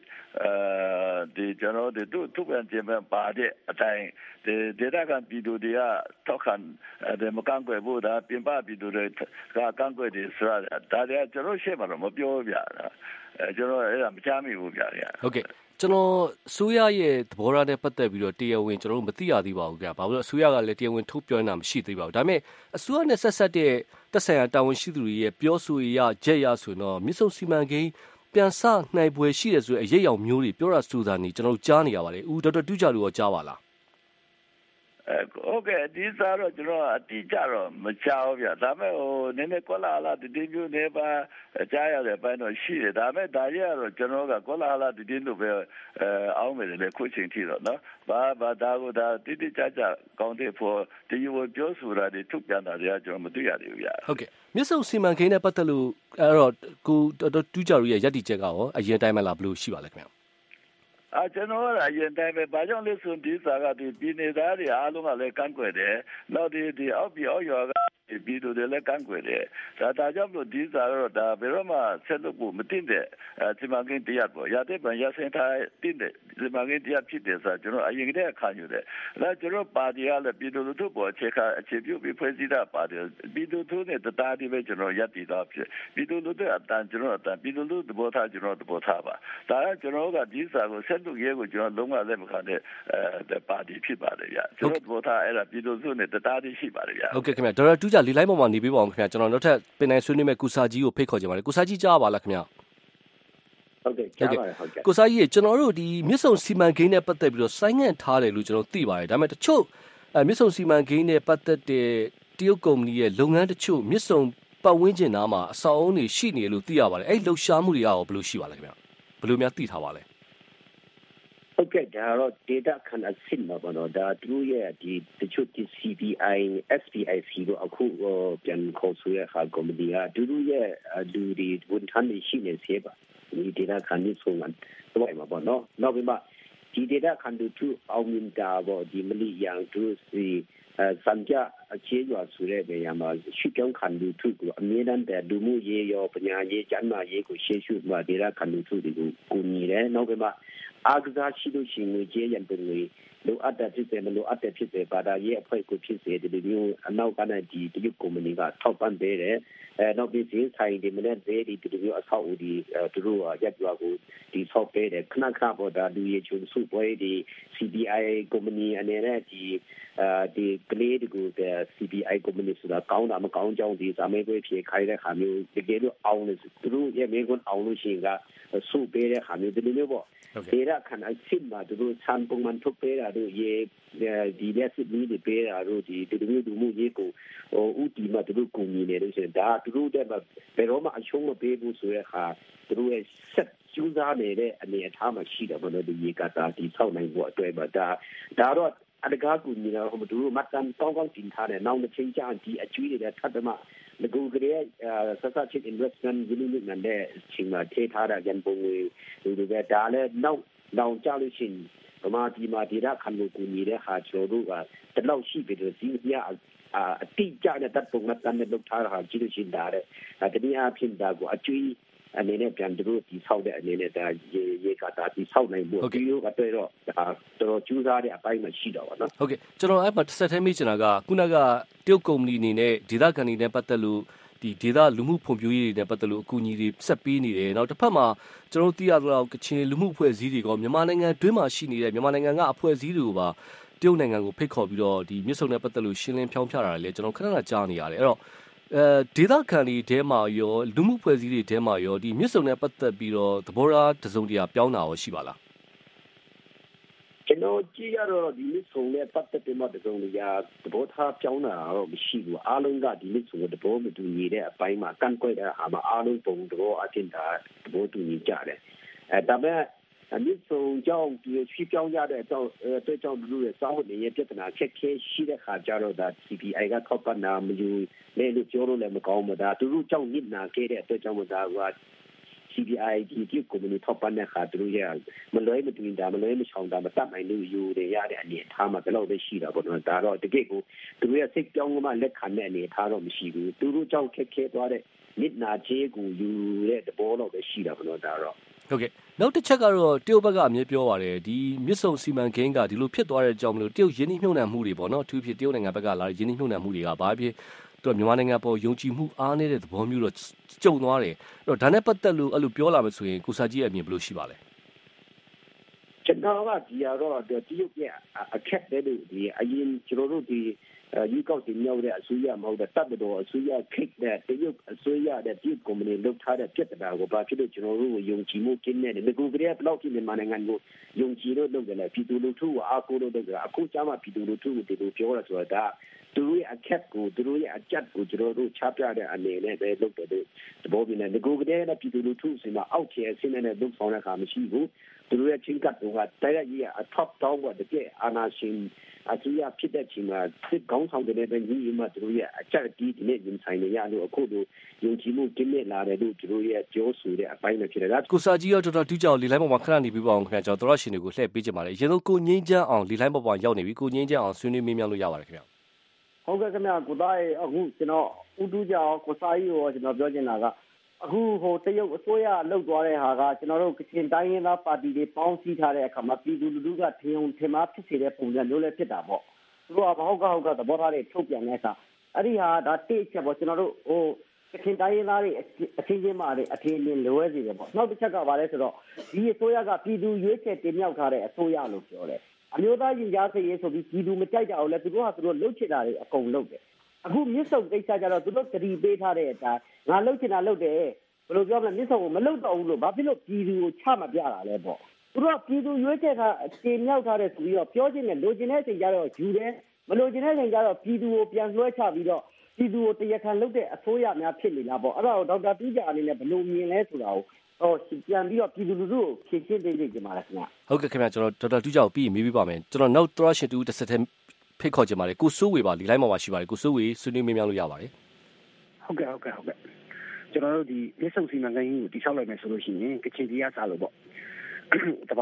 ကျွန်တော်ဒီသူ့ပြန်ခြင်းပါတဲ့အတိုင်းဒီဒေတာကန်ပြည်သူတွေကထောက်ခံတယ်မကန့်ကွက်ဘူးဒါပြင်ပပြည်သူတွေကကန့်ကွက်တယ်ဆိုတာဒါတွေကကျွန်တော်ရှေ့မှာတော့မပြောပြတာကျွန်တော်အဲ့ဒါမချမ်းမိဘူးဗျာဟုတ်ကဲ့ကျွန်တော်အစိုးရရဲ့သဘောထားနဲ့ပတ်သက်ပြီးတော့တရားဝင်ကျွန်တော်တို့မသိရသေးပါဘူးခင်ဗျာ။ဘာလို့လဲအစိုးရကလည်းတရားဝင်ထုတ်ပြောနေတာမရှိသေးပါဘူး။ဒါပေမဲ့အစိုးရနဲ့ဆက်ဆက်တဲ့သက်ဆိုင်ရာတာဝန်ရှိသူတွေရဲ့ပြောဆိုရချက်ရဆိုတော့မြစ်ဆုံစီမံကိန်းပြန်ဆနိုင်ပွဲရှိတယ်ဆိုတဲ့အရေးအယောင်မျိုးတွေပြောတာဆိုတာနေကျွန်တော်တို့ကြားနေရပါတယ်။ဦးဒေါက်တာတူးကြလူရောကြားပါလားဟုတ်ကဲ့ဒီစားတော့ကျွန်တော်အတိအကျတော့မကြောက်ဗျာဒါပေမဲ့ဟိုနည်းနည်းကောလာလာဒီမျိုးနေပါကြားရတဲ့ပိုင်းတော့ရှိတယ်ဒါပေမဲ့ဒါရတော့ကျွန်တော်ကကောလာလာဒီလိုပဲအောင်းမယ်လေခုချိန်ထိတော့နော်ဘာဒါကိုဒါတိတိကျကျကောင်းတဲ့ဖို့ဒီလိုပြောဆိုတာတွေထုတ်ပြန်တာတွေကကျွန်တော်မတွေ့ရသေးဘူးဗျာဟုတ်ကဲ့မြစ်ဆုံစီမံကိန်းနဲ့ပတ်သက်လို့အဲ့တော့ကိုဒေါက်တာတူးကြလူရဲ့ယက်တီချက်ကရောအရင်တိုင်းမှလားဘယ်လိုရှိပါလဲခင်ဗျာကျွန်တော်ကအရင်တိုင်းပဲဘာကြောင့်လဲဆိုဒီစာကဒီပြည်နေသားတွေအားလုံးကလည်းကန့်ကွက်တယ်နောက်ဒီအောက်ပြည်အောက်ရွာကပြည်သူတွေလည်းကန့်ကွက်တယ်ဒါကြောင့်လို့ဒီစာတော့ဒါဘယ်တော့မှဆက်လုပ်ဖို့မတင်တဲ့စီမံကိန်းတရားပေါ့ရတဲ့ဗန်ရစင်ထားတင်တဲ့စီမံကိန်းတရားဖြစ်တယ်ဆိုကျွန်တော်အရင်ကတည်းကခံယူတယ်ဒါကျွန်တော်ပါတီကလည်းပြည်သူလူထုပေါ်အခြေပြုပြီးဖွဲ့စည်းတာပါတယ်ပြည်သူထုနဲ့တရားတွေပဲကျွန်တော်ရပ်တည်တော့ဖြစ်ပြည်သူလူထုအတန်ကျွန်တော်အတန်ပြည်သူလူထုသဘောထားကျွန်တော်သဘောထားပါဒါကကျွန်တော်ကဒီစာကိုဆက်လုပ်ရဲကိုကျွန်တော်လုံးဝလက်မခံတဲ့ပါတီဖြစ်ပါတယ်ဗျကျွန်တော်သဘောထားအဲ့ဒါပြည်သူလူထုနဲ့တရားတွေရှိပါတယ်ဗျဟုတ်ကဲ့ခင်ဗျဒေါက်တာတူးကြလီလိုက်ပေါ်မှာနေပေးပါအောင်ခင်ဗျကျွန်တော်နောက်ထပ်ပင်နိုင်ဆွေးနွေးမဲ့ကုစာကြီးကိုဖိတ်ခေါ်ကြပါမယ်ကုစာကြီးကြားပါလားခင်ဗျဟုတ်ကဲ့ကြားပါတယ်ဟုတ်ကဲ့ကုစာကြီးကျွန်တော်တို့ဒီမြစ်ဆုံစီမံကိန်းနဲ့ပတ်သက်ပြီးတော့ဆိုင်းငံ့ထားတယ်လို့ကျွန်တော်သိပါတယ်ဒါပေမဲ့တချို့မြစ်ဆုံစီမံကိန်းနဲ့ပတ်သက်တဲ့တရုတ်ကုမ္ပဏီရဲ့လုပ်ငန်းတချို့မြစ်ဆုံပတ်ဝန်းကျင်နားမှာအဆောက်အုံတွေရှိနေလို့သိရပါတယ်အဲ့လှုပ်ရှားမှုတွေရောဘယ်လိုရှိပါလဲခင်ဗျဘယ်လိုများသိထားပါလဲဟုတ်ကဲ့ဒါတော့ data ခန့်အဆင့်မှာပေါ့နော်ဒါသူရဲ့ဒီတချို့ CBI SPIC တို့အခုပြန်ခေါ်ဆိုရခါကော်မတီကသူရဲ့လူတွေဝန်ထမ်းတွေရှိနေစေပါဒီ data ခန့်နေဆုံးမှာတော့မှာပေါ့နော်နောက်ပြီးမှဒီ data ခန့်တို့သူအောင်မြင်တာပေါ့ဒီမလီယန်သူစီစံကြကျေးရွာဆိုတဲ့နေရာမှာရွှေ့ပြောင်းခံလူထုကိုအမြဲတမ်းလူမှုရေးရောပညာရေးကျန်းမာရေးကိုရှေ့ရှုမှာဒေသခံလူထုတွေကိုကူညီတယ်နောက်ပြီးမှအားကစားရှိလို့ရှိရင်ငွေကြေးရန်ပုံငွေလိုအပ်တဲ့ဖြစ်စေမလိုအပ်တဲ့ဖြစ်စေဘာသာရေးအဖွဲ့ကိုဖြစ်စေဒီလိုမျိုးအနောက်ကနဲ့ဒီတရုတ်ကုမ္ပဏီကထောက်ပံ့ပေးတယ်နောက်ပြီးဒီဆိုင်ဒီမနေ့ဒီလိုအဆောက်အဦဒီသူတို့ရက်ရွာကိုဒီဆောက်ပေးတယ်ခဏပေါ်ဒါလူရချုံစုပွဲဒီ CBI ကုမ္ပဏီအနေနဲ့ဒီကလေးတွေကို CBI ကုမ္ပဏီဆိုတာကောင်းတာမကောင်းကြောင်းဒီစာမေးပွဲဖြေခိုင်းတဲ့ခါမျိုးတကယ်လို့အောင်လို့သူတို့ရဲ့မေးခွန်းအောင်လို့ရှိရင်ကစုပေးတဲ့ခါမျိုးဒီလိုမျိုးပေါ့ဒေတာခဏအစ်စ်မှာသူတို့ဆန်ပုံမှန်ထုတ်ပေးတာတို့ရေဒီလက်စစ်မီးတွေပေးတာတို့ဒီလိုမျိုးလူမှုရေးကိုဥတီမှာသူတို့ကူညီနေလို့ရှိရင်ဒါသူတို့တဲ့ဘယ်တော့မှအရှုံးမပေးဘူးဆိုတဲ့ခါသူတို့ရဲ့ဆက်ကျူးစားနေတဲ့အနေအထားမှာရှိတယ်ဘယ်လိုဒီရေကတာဒီဆောက်နိုင်ဖို့အတွက်ပါဒါတော့အတကားကူညီတာဟိုသူတို့မှတ်တမ်းကောင်းတင်ထားတယ်နောက်တစ်ချိန်ကြာဒီအကျွေးတွေထပ်တယ်မှာဒီကူကလေးဆက်ဆက်ချစ် investment ဒီလိုမျိုးနဲ့ချိန်မှာထည့်ထားတာရန်ပုံငွေဒီလိုပဲဒါလည်းနောက်ကြလို့ရှိရင်ဗမာပြည်မှာဒေတာခံလို့ကူညီတဲ့ဟာကျွန်တော်တို့ကတလောက်ရှိပြီလို့စီးပြအတိကျတဲ့တပ်ပုံမှတ်တမ်းနဲ့လုပ်ထားတာကြည့်လို့ရှိရင်ဒါတဲ့တနည်းအားဖြင့်ဒါကိုအကျွေးအနေနဲ့ပြန်တို့ဒီဆောက်တဲ့အနေနဲ့ဒါရေကတာဒီဆောက်နိုင်ဖို့ဒီလိုကတော့ဒါတော်ကျူးစားတဲ့အပိုင်းမှာရှိတော့ပါနော်ဟုတ်ကဲ့ကျွန်တော်အဲ့မှာတစ်ဆက်တည်းမေးချင်တာကခုနကတရုတ်ကုမ္ပဏီအနေနဲ့ဒေသခံတွေနဲ့ပတ်သက်လို့ဒီဒေသလူမှုဖွံ့ဖြိုးရေးတွေနဲ့ပတ်သက်လို့အကူအညီတွေဆက်ပေးနေတယ်နောက်တစ်ဖက်မှာကျွန်တော်သိရသလောက်ကချင်လူမှုအဖွဲ့အစည်းတွေကမြန်မာနိုင်ငံတွင်းမှာရှိနေတဲ့မြန်မာနိုင်ငံကအဖွဲ့အစည်းတွေကိုပါတရုတ်နိုင်ငံကိုဖိတ်ခေါ်ပြီးတော့ဒီမြစ်ဆုံနဲ့ပတ်သက်လို့ရှင်းလင်းဖြောင်းဖြတာလည်းကျွန်တော်ခဏခဏကြားနေရတယ်အဲ့တော့ဒေသခံတွေထဲမှာရောလူမှုဖွဲ့စည်းတွေထဲမှာရောဒီမြစ်ဆုံနဲ့ပတ်သက်ပြီးတော့သဘောထားတစုံတရာပြောင်းတာရောရှိပါလားကျွန်တော်ကြည့်ရတော့ဒီမြစ်ဆုံနဲ့ပတ်သက်ပြီးမှတစုံတရာသဘောထားပြောင်းတာတော့မရှိဘူးအားလုံးကဒီမြစ်ဆုံကိုသဘောမတူညီတဲ့အပိုင်းမှာကန့်ကွက်တဲ့ဟာမှာအားလုံးပုံသဘောအချင်းတာသဘောတူညီကြတယ်ဒါပေမဲ့မြစ်ဆုံကြောင့်ဒီရွှေ့ပြောင်းရတဲ့အကြောင်းအတွက်ကြောင့်လူတွေစောင့်နေတဲ့ပြဿနာချက်ခဲရှိတဲ့ခါကြတော့ဒါ CPI ကထောက်ပံ့တာမယူလဲလို့ပြောလို့လည်းမကောင်းဘူးဒါသူတို့ကြောင့်နစ်နာခဲ့တဲ့အတွက်ကြောင့်ဒါက CPI ဒီကုမ္ပဏီထောက်ပံ့တဲ့ခါသူတို့ရမလွဲမသွင်းတာမလွဲမချောင်တာမတတ်နိုင်လို့ယူရတဲ့အနေအထားမှာဘယ်လိုပဲရှိတာပေါ့နော်ဒါတော့တကယ်ကိုသူတို့ရဲ့စိတ်ပြောင်းမှလက်ခံတဲ့အနေအထားတော့မရှိဘူးသူတို့ကြောင့်ခက်ခဲသွားတဲ့နစ်နာခြင်းကိုယူတဲ့သဘောတော့ပဲရှိတာပေါ့နော်ဒါတော့ဟုတ်ကဲ့နောက်တစ်ချက်ကတော့တရုတ်ဘက်ကအမြဲပြောပါတယ်ဒီမြစ်ဆုံစီမံကိန်းကဒီလိုဖြစ်သွားတဲ့အကြောင်းမလို့တရုတ်ရင်းနှီးမြှုပ်နှံမှုတွေပေါ့နော်အထူးဖြစ်တရုတ်နိုင်ငံဘက်ကလာတဲ့ရင်းနှီးမြှုပ်နှံမှုတွေကဘာဖြစ်သူကမြန်မာနိုင်ငံပေါ်ယုံကြည်မှုအားနည်းတဲ့သဘောမျိုးတော့ကြုံသွားတယ်အဲ့တော့ဒါနဲ့ပတ်သက်လို့အဲ့လိုပြောလာမယ်ဆိုရင်ကိုစာကြီးရဲ့အမြင်ဘယ်လိုရှိပါလဲကျွန်တော်ကဒီကတော့တရုတ်ရဲ့အခက်တဲ့ဒီအရင်ကျွန်တော်တို့ဒီယူကောက်တင်ရောက်တဲ့အစိုးရမဟုတ်တဲ့တပ်တော်အစိုးရခိတ်တဲ့တရုတ်အစိုးရတဲ့ဒီကုမ္ပဏီလုပ်ထားတဲ့ပြဿနာကိုဘာဖြစ်လို့ကျွန်တော်တို့ယုံကြည်မှုကင်းနေတယ်ဒီကူကလေးဘယ်လောက်ဖြစ်မြန်မာနိုင်ငံကိုယုံကြည်လို့လုပ်တယ်လဲပြည်သူလူထုကိုအားကိုးလို့လုပ်တယ်အခုကျမှပြည်သူလူထုကိုဒီလိုပြောရဆိုတာသူတို့ရဲ့အခက်ကိုသူတို့ရဲ့အကြက်ကိုကျွန်တော်တို့ချပြတဲ့အနေနဲ့ပဲလုပ်တယ်သဘောပြနေဒီကူကလေးနဲ့ပြည်သူလူထုစီမှာအောက်ခြေအဆင့်နဲ့လုပ်ဆောင်တဲ့အခါမရှိဘူးသူတို့ရဲ့ချင်းကတ်ကတိုက်ရိုက်အထောက်တောင်းတဲ့ကဲအာနာရှင်အစိုးရဖြစ်တဲ့ချိန်မှာစစ်ကောင်းဆောင်တဲ့ပဲညီမတို့ရဲ့အချက်ဒီနေ့ရင်ဆိုင်နေရလို့အခုလိုယုံကြည်မှုကင်းမဲ့လာတယ်လို့တို့ရဲ့ပြောဆိုတဲ့အပိုင်းနဲ့ဖြစ်တယ်ကိုစာကြီးရောတော်တော်တူးကြောင်လေလိုင်းပေါ်မှာခဏနေပြီးပါအောင်ခင်ဗျာကျွန်တော်တို့ရှင်တွေကိုလှည့်ပေးကြပါလေအရင်ဆုံးကိုငင်းချမ်းအောင်လေလိုင်းပေါ်မှာရောက်နေပြီကိုငင်းချမ်းအောင်ဆွေးနွေးမေးမြန်းလို့ရပါတယ်ခင်ဗျာဟုတ်ကဲ့ခင်ဗျာကိုသားရဲ့အခုကျွန်တော်ဦးတူးကြောင်ကိုစာကြီးရောကျွန်တော်ပြောချင်တာကအခုဟိုတရုတ်အစိုးရလှုပ်သွားတဲ့ဟာကကျွန်တော်တို့ကချင်တိုင်းရင်းသားပါတီတွေပေါင်းစည်းထားတဲ့အခါမှာပြည်သူလူထုကထင်မှားဖြစ်စေတဲ့ပုံစံမျိုးလည်းဖြစ်တာပေါ့သူတို့ကဟုတ်ကသဘောထားတွေထုတ်ပြန်တဲ့အခါအဲ့ဒီဟာဒါတိတ်ချက်ပေါ့ကျွန်တော်တို့ဟိုကချင်တိုင်းရင်းသားတွေအချင်းချင်းမှာတွေအထင်မြင်လွဲစေတယ်ပေါ့နောက်တစ်ချက်ကဘာလဲဆိုတော့ဒီအစိုးရကပြည်သူရွေးချယ်တင်မြှောက်ထားတဲ့အစိုးရလို့ပြောတယ်အမျိုးသားရင်ကြားစေရေးဆိုပြီးပြည်သူမကြိုက်ကြအောင်လဲသူတို့ကသူတို့လှုပ်ချင်တာတွေအကုန်လုပ်တယ်အခုမြစ်ဆုံကိစ္စကြတော့သူတို့တတိပေးထားတဲ့အတိုင်းငါလှုပ်ချင်တာလှုပ်တယ်ဘယ်လိုပြောမလဲမြစ်ဆုံကိုမလှုပ်တော့ဘူးလို့ဘာဖြစ်လို့ပြည်သူကိုချမပြတာလဲပေါ့သူတို့ကပြည်သူရွေးချယ်ထားတင်မြှောက်ထားတဲ့ဆိုပြီးတော့ပြောချင်တယ်လိုချင်တဲ့အချိန်ကျတော့ယူတယ်မလိုချင်တဲ့အချိန်ကျတော့ပြည်သူကိုပြန်လွှဲချပြီးတော့ပြည်သူကိုတရားခံလုပ်တဲ့အစိုးရများဖြစ်နေလားပေါ့အဲ့ဒါကိုဒေါက်တာတူးကြအနေနဲ့ဘယ်လိုမြင်လဲဆိုတာကိုပြန်ပြီးတော့ပြည်သူလူထုကိုဖြည့်ရှင်းပေးကြပါလားခင်ဗျဟုတ်ကဲ့ခင်ဗျကျွန်တော်ဒေါက်တာတူးကြကိုပြီးမေးပြပါမယ်ကျွန်တော်နောက်သရရှင်တူတစ်ဆက်တည်းဖိတ်ခေါ်ကြပါလေကိုစိုးဝေပါဒီလိုင်းမှာရှိပါတယ်ကိုစိုးဝေဆွေးနွေးမေးမြန်းလို့ရပါတယ်ဟုတ်ကဲ့ကျွန်တော်တို့ဒီမြစ်ဆုံစီမံကိန်းကိုတိစောက်လိုက်မယ်ဆိုလို့ရှိရင်ကချင်ပြည်ကစားလို့ပေါ့တဘာဝ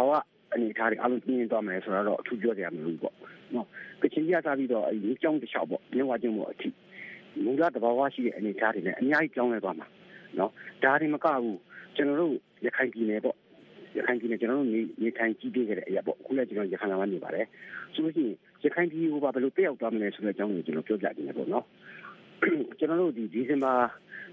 အနေထားတွေအလုံးပြင်းသွားမယ်ဆိုတော့အထူးပြောကြရမလို့ပေါ့နော်ကချင်ကြီးကစားပြီးတော့ဒီကြောင်းတစ်လျှောက်ပေါ့မြဝချင်းပေါ့အထိမူလတဘာဝရှိတဲ့အနေထားတွေနဲ့အများကြီးကြောင်းလဲသွားမှာနော်ဒါတွေမကဘူးကျွန်တော်တို့ရခိုင်ပြည်နယ်ပေါ့ရခိုင်ပြည်နယ်ကျွန်တော်တို့နေထိုင်ကြည့်ပေးခဲ့တဲ့အရာပေါ့အခုလည်းကျွန်တော်ရခိုင်လာမှနေပါတယ်ဆိုလို့ရှိရင်ရခိုင်ပြည်ကိုပါဘယ်လိုတက်ရောက်သွားမလဲဆိုတဲ့အကြောင်းကိုကျွန်တော်ပြောပြခြင်းပဲပေါ့နော်ကျွန်တော်တို့ဒီဇင်ဘာ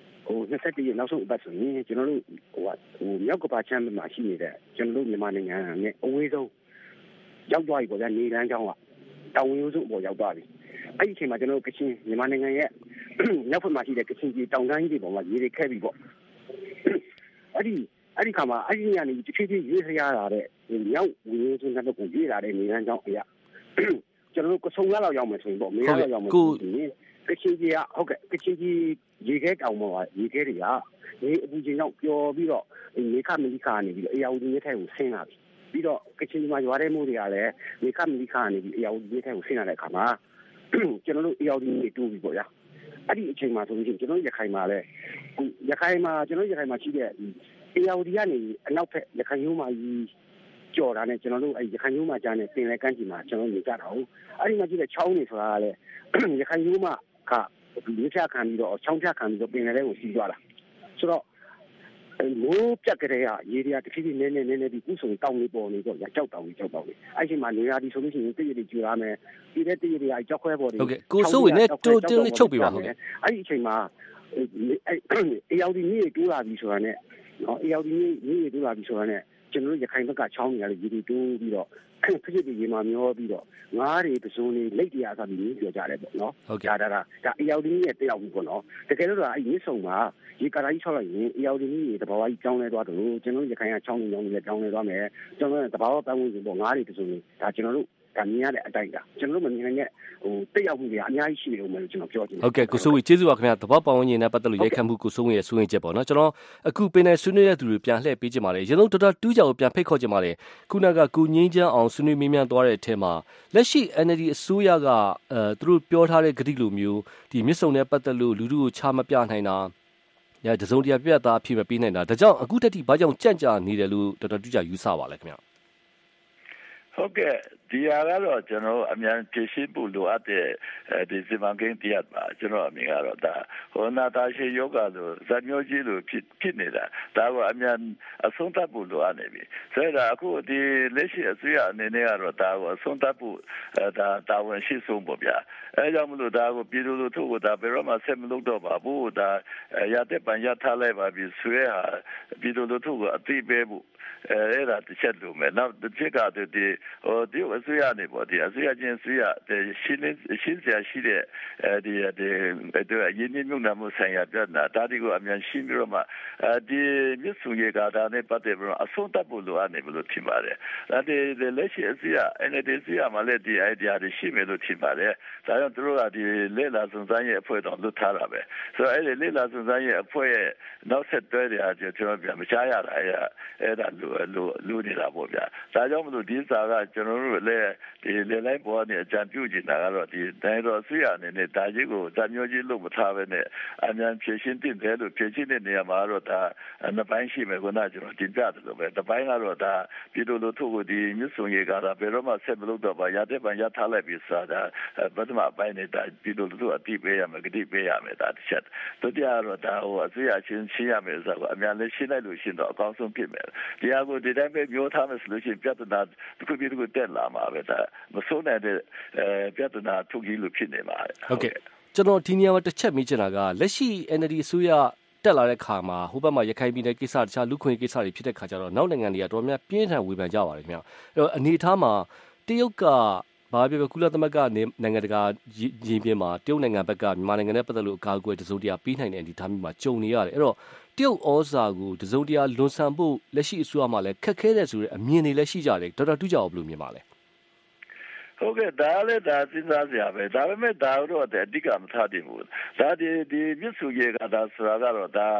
21ရက်နောက်ဆုံးအပတ်ဆိုရင်ကျွန်တော်တို့မြောက်ကပါချမ်းမှာရှိနေတဲ့ကျွန်တော်တို့မြန်မာနိုင်ငံနဲ့အဝေးဆုံးရောက်သွားပြီပေါ့ဗျာနေလမ်းကြောင်းကတောင်ဝင်းရိုးစုအပေါ်ရောက်သွားပြီအဲ့ဒီအချိန်မှာကျွန်တော်တို့ကချင်မြန်မာနိုင်ငံရဲ့မြောက်ဘက်မှာရှိတဲ့ကချင်ပြည်တောင်တန်းကြီးတွေပေါ်မှာရေတွေခက်ပြီပေါ့အဲ့ဒီခါမှာအဲ့ဒီညနေတဖြည်းဖြည်းရေးရတာတဲ့မြောက်ဝင်းရိုးစုနဲ့တော့ကိုရေးလာတဲ့နေလမ်းကြောင်းအရာကျွန်တော်တို့ကဆုံရလောက်ရောက်မယ်ဆိုရင်ပေါ့မရလောက်ရောက်မယ်ဆိုရင်ကချင်ကြီးကဟုတ်ကဲ့ကချင်ကြီးရေခဲတောင်ပေါ်မှာရေခဲတွေကဒီအပူချိန်ကြောင့်ပျော်ပြီးတော့မေခမလီခါနေပြီးတော့အရာဦးကြီးထဲကိုဆင်းလာပြီပြီးတော့ကချင်ကြီးမှာရွာတဲ့မိုးတွေကလည်းမေခမလီခါနေပြီးအရာဦးကြီးထဲကိုဆင်းလာတဲ့အခါမှာကျွန်တော်တို့အရာဦးကြီးတွေတိုးပြီးပေါ့ဗျာအဲ့ဒီအချိန်မှာဆိုလို့ရှိရင်ကျွန်တော်ရခိုင်မှာလည်းရခိုင်မှာကျွန်တော်ရခိုင်မှာရှိတဲ့အရာဦးကြီးကနေအနောက်ဘက်ရခိုင်ရိုးမှာကြီးကြော်တာနဲ့ကျွန်တော်တို့အဲ့ရခိုင်ရိုးမှာကြားနေပင်လယ်ကမ်းခြေမှာကျွန်တော်နေကြတာဟုတ်အဲ့ဒီမှာရှိတဲ့ချောင်းတွေဆိုတာကလည်းရခိုင်ရိုးမှာကဒီချာခံပြီးတော့ချောင်းချခံပြီးတော့ပင်လယ်ထဲကိုစီးသွားတာဆိုတော့မိုးပြတ်ကြတဲ့ရေတွေကတဖြည်းဖြည်းနည်းနည်းပြီးခုဆိုတောင်လေးပေါ်နေတော့ကြောက်တောင်ကြီးအဲ့ဒီမှာနေရာဒီဆိုလို့ရှိရင်တည့်ရည်ကျွာမယ်ဒီတဲ့တည့်ရည်တွေကကြောက်ခွဲပေါ်တွေဟုတ်ကဲ့ကိုစိုးဝင်နဲ့တိုးတင်းလေးချုပ်ပြပါဟုတ်ကဲ့အဲ့ဒီအချိန်မှာအေယော်ဒီမြေတိုးလာပြီဆိုတာနဲ့နော်အေယော်ဒီမြေတိုးလာပြီဆိုတာနဲ့ကျွန်တော်တို့ရခိုင်ဘက်ကချောင်းနေရလေရေတိုးပြီးတော့ဖြစ်ရေမှာမျောပြီးတော့ငါးတွေပစုံတွေလက်တရားဆိုပြီးပြောကြတယ်ပေါ့နော်ဟုတ်ကဲ့ဒါအေယော်ဒီရဲ့တက်ရောက်ပြီပေါ့နော်တကယ်လို့အဲ့မြစ်ဆုံမှာရေကာရာကြီးချောက်လိုက်ရင်အေယော်ဒီရဲ့တဘာဝကြီးကြောင်းလဲသွားတယ်လို့ကျွန်တော်တို့ရခိုင်ကချောင်းနေကြောင်းလည်းကြောင်းလဲသွားမယ်ကျွန်တော်တို့တဘာဝပန်းဝင်ဆိုပေါ့ငါးတွေပစုံတွေဒါကျွန်တော်တို့ဒါမြင်ရတဲ့အတိုင်းဒါကျွန်တော်တို့မမြင်နိုင်တဲ့တက်ရောက်မှုတွေအများကြီးရှိနေဦးမယ်လို့ကျွန်တော်ပြောချင်တယ်ဟုတ်ကဲ့ကိုစိုးဝေကျေးဇူးပါခင်ဗျာတဘာပဝန်းကျင်နဲ့ပတ်သက်လို့ရိုက်ခတ်မှုကိုစိုးဝေရဲ့ဆွေးနွေးချက်ပေါ့နော်ကျွန်တော်အခုပင်နယ်ဆွေးနွေးတဲ့သူတွေပြန်လှည့်ပေးကြပါလေရင်းလုံးတော်တော်တူးကြကိုပြန်ဖိတ်ခေါ်ကြပါလေခုနကကိုငင်းချမ်းအောင်ဆွေးနွေးမေးမြန်းသွားတဲ့အထက်မှာလက်ရှိ NLD အစိုးရကသူတို့ပြောထားတဲ့ဂတိလိုမျိုးဒီမြစ်ဆုံနဲ့ပတ်သက်လို့လူထုကိုချမပြနိုင်တာညတစုံတရာပြတ်သားအဖြစ်မပေးနိုင်တာဒါကြောင့်အခုတက်ထိဘာကြောင့်ကြန့်ကြာနေတယ်လို့တော်တော်တူးကြယူဆပါလဲခင်ဗျာဟုတ်ကဲ့ဒီဟာကတော့ကျွန်တော်အများကြီးရှင်းဖို့လိုအပ်တဲ့ဒီစီမံကိန်းတရားပါကျွန်တော်အမြင်ကတော့ဒါဟိုနာတာရှိယောဂလို့ဇာမျိုးကြီးလို့ဖြစ်နေတာဒါကအများအဆုံးသတ်ဖို့လိုအပ်နေပြီဆိုတော့အခုဒီလက်ရှိအစိုးရအနေနဲ့ကတော့ဒါကိုအဆုံးသတ်ဖို့ဒါတာဝန်ရှိဆုံးပေါ့ဗျာအဲကြောင့်မလို့ဒါကိုပြည်သူလူထုကဒါဘယ်တော့မှဆက်မလုပ်တော့ပါဘူးဒါရတဲ့ပန်ရထားလိုက်ပါပြီဆွဲဟာပြည်သူလူထုကအသိပေးဖို့အဲ့ဒါတစ်ချက်လို့မယ်နောက်တစ်ချက်ကဒီအစိုးရနေပေါ့ဒီအစိုးရချင်းအစိုးရရှင်းစရာရှိတဲ့ဒီရင်းနှီးမြှုပ်နှံမှုဆိုင်ရာပြဿနာဒါတွေကိုအမြန်ရှင်းပြီးတော့မှဒီမြစ်ဆုံရေကာတာနဲ့ပတ်သက်ပြီးတော့အဆုံးသတ်ဖို့လိုအပ်နေလို့ထင်ပါတယ်ဒါဒီလက်ရှိအစိုးရ NLD အစိုးရမှာလည်းဒီ idea တွေရှိမယ်လို့ထင်ပါတယ်ဒါကြောင့်သူတို့ကဒီလေ့လာစုံစမ်းရေးအဖွဲ့တော်လွတ်ထားတာပဲဆိုတော့အဲ့ဒီလေ့လာစုံစမ်းရေးအဖွဲ့ရဲ့နောက်ဆက်တွဲတွေအကျကျွန်တော်ပြန်မချရတာအဲ့ဒါလူနေတာပေါ့ဗျာဒါကြောင့်မလို့ဒီစာကကျွန်တော်တို့လည်းဒီလေလိုက်ပေါ်နေအကြံပြုချင်တာကတော့ဒီတိုင်းတော်အစိုးရအနေနဲ့ဒါကြီးကိုဇာမျိုးကြီးလို့မထားဘဲနဲ့အမြန်ဖြည့်ရှင်းတင်တယ်လို့ဖြည့်ရှင်းတဲ့နေရာမှာတော့ဒါနှစ်ပိုင်းရှိမယ်ခုနကကျွန်တော်တင်ပြတယ်လို့ပဲတစ်ပိုင်းကတော့ဒါပြည်သူလူထုကိုဒီမြစ်ဆုံရေကာတာဘယ်တော့မှဆက်မလုပ်တော့ပါရတဲ့ပန်ရထားလိုက်ပြီးဆိုတာပထမပိုင်းနေတာပြည်သူလူထုအတိပေးရမယ်ဂတိပေးရမယ်ဒါတစ်ချက်ဒုတိယကတော့ဒါဟိုအစိုးရချင်းရှင်းရမယ်ဆိုတော့အမြန်လေးရှင်းလိုက်လို့ရှင်းတော့အကောင်းဆုံးဖြစ်မယ်ဒီဟာကိုဒီတိုင်းပဲမျိုးထားမယ်ဆိုလို့ရှိရင်ပြဿနာတစ်ခုပြီးတစ်ခုတက်လာမှာပဲဒါမစိုးနိုင်တဲ့ပြဿနာထုတ်ကြီးလို့ဖြစ်နေမှာဟုတ်ကဲ့ကျွန်တော်ဒီနေရာမှာတစ်ချက်မေးချင်တာကလက်ရှိ NLD အစိုးရတက်လာတဲ့ခါမှာဟိုဘက်မှာရခိုင်ပြည်နယ်ကိစ္စတခြားလူခွင့်ကိစ္စတွေဖြစ်တဲ့ခါကျတော့နောက်နိုင်ငံတွေကတော်များပြင်းထန်ဝေဖန်ကြပါတယ်ခင်ဗျအဲ့တော့အနေအထားမှာတရုတ်ကဘာပြောကုလသမဂ္ဂနိုင်ငံတကာရင်းပြင်းမှာတရုတ်နိုင်ငံဘက်ကမြန်မာနိုင်ငံနဲ့ပတ်သက်လို့အကာအကွယ်တစုံတရာပေးနိုင်တဲ့အနေအထားမျိုးမှာကြုံနေရတယ်အဲ့တော့တရုတ်ဩဇာကိုတစုံတရာလွန်ဆန်ဖို့လက်ရှိအစိုးရမှလည်းခက်ခဲတဲ့ဆိုတဲ့အမြင်တွေလည်းရှိကြတယ်ဒေါက်တာတူးကြအောင်ဘယ်လိုမြင်ပါလဲဟုတ်ကဲ့ဒါလည်းဒါစဉ်းစားစရာပဲဒါပေမဲ့ဒါတော့အဓိကမထားတင်ဘူးဒါဒီမြစ်စုရေကဒါဆိုတာကတော့ဒါမ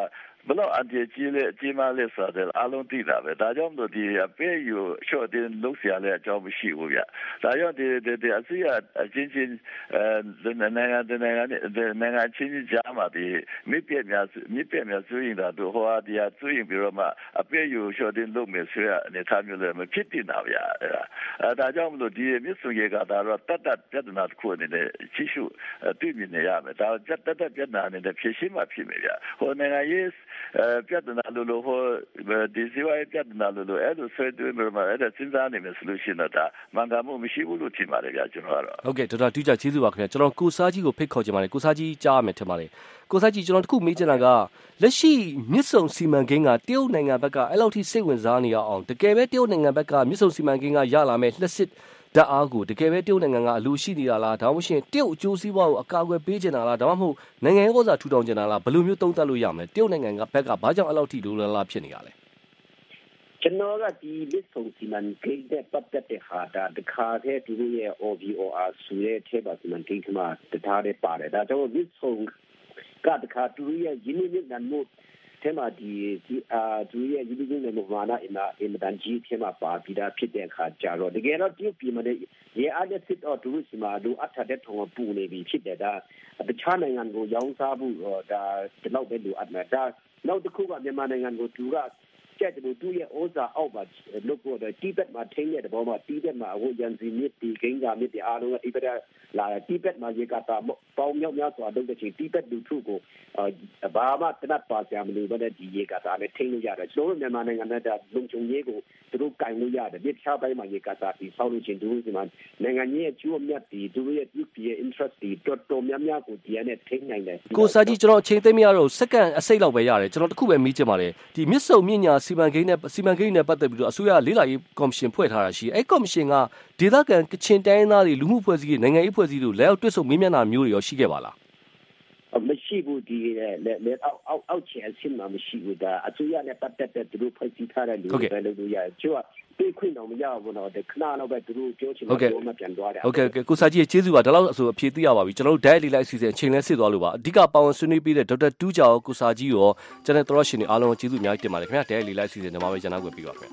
ဘလို့အတေးကြီးလေကြီးမလေးဆိုတဲ့အလုံးသိတာပဲဒါကြောင့်မို့ဒီအပေးယူရှော့တင်လုပ်เสียလဲအကြောင်းမရှိဘူးဗျဒါကြောင့်ဒီအစီအချင်းချင်းနိုင်ငံချင်းကြားမှာဒီမိပြများဆိုရင်တော့ဟိုဟာဒီအဆိုရင်ပြီးတော့မှအပေးယူရှော့တင်လုပ်မယ်ဆိုရအနေထားမျိုးလည်းမဖြစ်တင်တာဗျဒါကြောင့်မို့ဒီမြစ်စုံရေကဒါတော့တတ်ပြဿနာတစ်ခုအနေနဲ့ချိရှုတွေ့မြင်နေရမယ်ဒါတတ်ပြဿနာအနေနဲ့ဖြေရှင်းမှဖြစ်မယ်ဗျဟိုနိုင်ငံရေးပြဿနာလို့ဟိုဒီစီဝါပြဿနာလို့အဲ့လိုဆွဲတွေ့မှာအဲ့ဒါစဉ်းစားနေမယ်ဆိုလို့ရှိရင်တော့မင်္ဂမှုမရှိဘူးလို့ထင်ပါတယ်ဗျကျွန်တော်ကတော့ဟုတ်ကဲ့ဒေါက်တာတူးကြကျေးဇူးပါခင်ဗျာကျွန်တော်ကိုစားကြီးကိုဖိတ်ခေါ်ချင်ပါတယ်ကိုစားကြီးကြားရမယ်ထင်ပါတယ်ကိုစားကြီးကျွန်တော်တခုမေးချင်တာကလက်ရှိမြစ်ဆုံစီမံကိန်းကတရုတ်နိုင်ငံဘက်ကအဲ့လောက်ထိစိတ်ဝင်စားနေရအောင်တကယ်ပဲတရုတ်နိုင်ငံဘက်ကမြစ်ဆုံစီမံကိန်းကရလာမယ်လက်စစ်ဓာတ်အားကိုတကယ်ပဲတရုတ်နိုင်ငံကအလိုရှိနေတာလားဒါမှမဟုတ်တရုတ်အကျိုးစီးပွားကိုအကာအကွယ်ပေးချင်တာလားဒါမှမဟုတ်နိုင်ငံရေးဥစ္စာထူထောင်ချင်တာလားဘယ်လိုမျိုးသုံးသပ်လို့ရမလဲတရုတ်နိုင်ငံကဘက်ကဘာကြောင့်အဲ့လောက်ထိလိုလားဖြစ်နေရလဲကျွန်တော်ကဒီမြစ်ဆုံစီမံကိန်းတဲ့ပတ်သက်တဲ့ဟာဒါတခါတည်းသူတို့ရဲ့ OVOR ဆိုတဲ့ထဲပါစီမံကိန်းကမှတထားတဲ့ပါတယ်ဒါကြောင့်မြစ်ဆုံကတခါသူတို့ရဲ့ရင်းနှီးမြှုပ်နှံမှုထဲမှာဒီသူရဲ့ရင်းနှီးမြှုပ်နှံမှုမာနအင်မတန်ကြီးထဲမှာပါပြီးသားဖြစ်တဲ့အခါကျတော့တကယ်တော့တရုတ်ပြည်မှာရေအားတဲ့စစ်တော့သူတို့စီမှာလိုအပ်တဲ့ထုံပူနေပြီဖြစ်တယ်ဒါတခြားနိုင်ငံကိုရောင်းစားဖို့ဒါဒီလောက်ပဲလိုအပ်မှာဒါနောက်တစ်ခုကမြန်မာနိုင်ငံကိုသူကကျက်တူသူရဲ့ဩဇာအောက်မှာလုပ်ဖို့တိဘက်မှာထိန်းတဲ့ဘောမှာတိဘက်မှာဟိုရန်စီမြစ်ဒီဂိမ်းကမြစ်ဒီအားလုံးကတိဘက်လာတိဘက်မှာရေကတာပေါင်းမြောက်များစွာလုပ်တဲ့ချိန်တိဘက်လူထုကိုဘာမှတနတ်ပါကြမလို့ပဲဒီရေကတာနဲ့ထိန်းလို့ရတယ်ကျွန်တော်မြန်မာနိုင်ငံနဲ့လုံခြုံရေးကိုသူတို့ကင်လို့ရတယ်မြစ်ချပိုင်းမှာရေကတာပြီးဆောက်လို့ချင်းသူတို့ဒီမှာနိုင်ငံကြီးရဲ့ကျိုးမြတ်ဒီသူတို့ရဲ့ interest ဒီတော်များများကိုဒီနဲ့ထိန်းနိုင်တယ်ကိုစာကြီးကျွန်တော်အချိန်သိမရတော့စက္ကန့်အစိတ်လောက်ပဲရတယ်ကျွန်တော်တခုပဲမေးချင်ပါတယ်ဒီမြစ်ဆုံမြင့်ညာစီမံကိန်းနဲ့ပတ်သက်ပြီးတော့အစိုးရလေးလာရေးကော်မရှင်ဖွဲ့ထားတာရှိအဲ့ကော်မရှင်ကဒေသခံကချင်တိုင်းသားတွေလူမှုဖွဲ့စည်းရေးနိုင်ငံရေးဖွဲ့စည်းလို့လက်အောက်တွဲဆုံမေးမြန်းတာမျိုးတွေရောရှိခဲ့ပါလားမရှိဘူးဒီလက်အောက်ချင်အဆင့်မှာမရှိဘူးဒါအစိုးရနဲ့ပတ်သက်တဲ့သူတို့ဖွဲ့စည်းထားတဲ့လူတွေပဲလုပ်လို့ရတယ်ကျွတ်ပြေးခွင့်တော့မရဘူးနော်ခဏတော့ပဲသူတို့ပြောချင်တယ်ပြောမှပြန်သွားတယ်ဟုတ်ကဲ့ကိုစာကြီးကျေးဇူးပါဒါလောက်ဆိုအဖြေသိရပါပြီကျွန်တော်တို့ Diary လိုက်အစီအစဉ်အချိန်လဲစစ်သွားလို့ပါအဓိကပါဝင်ဆွေးနွေးပေးတဲ့ဒေါက်တာတူးကျော်ကိုစာကြီးရောကျွန်တော်တို့ရှင်တွေအားလုံးကျေးဇူးအများကြီးတင်ပါတယ်ခင်ဗျာ Diary လိုက်အစီအစဉ်ဒီမှာပဲကျွန်တော်ကိုပြီးပါခင်ဗျာ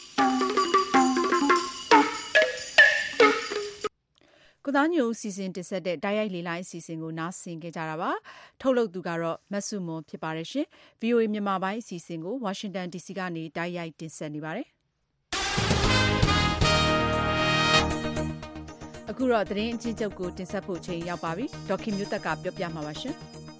ကိုသားညိုစီစဉ်တင်ဆက်တဲ့တိုက်ရိုက်လေလိုင်းအစီအစဉ်ကိုနားဆင်ကြကြတာပါထုတ်လုပ်သူကတော့မဆုမွန်ဖြစ်ပါတယ်ရှင် VOA မြန်မာပိုင်းအစီအစဉ်ကို Washington DC ကနေတိုက်ရိုက်တင်ဆက်နေပါတယ်အခုတော့သတင်းအချင်းချုပ်ကိုတင်ဆက်ဖို့ချိန်ရောက်ပါပြီဒေါက်ခင်မျိုးသက်ကပြောပြမှာပါရှင်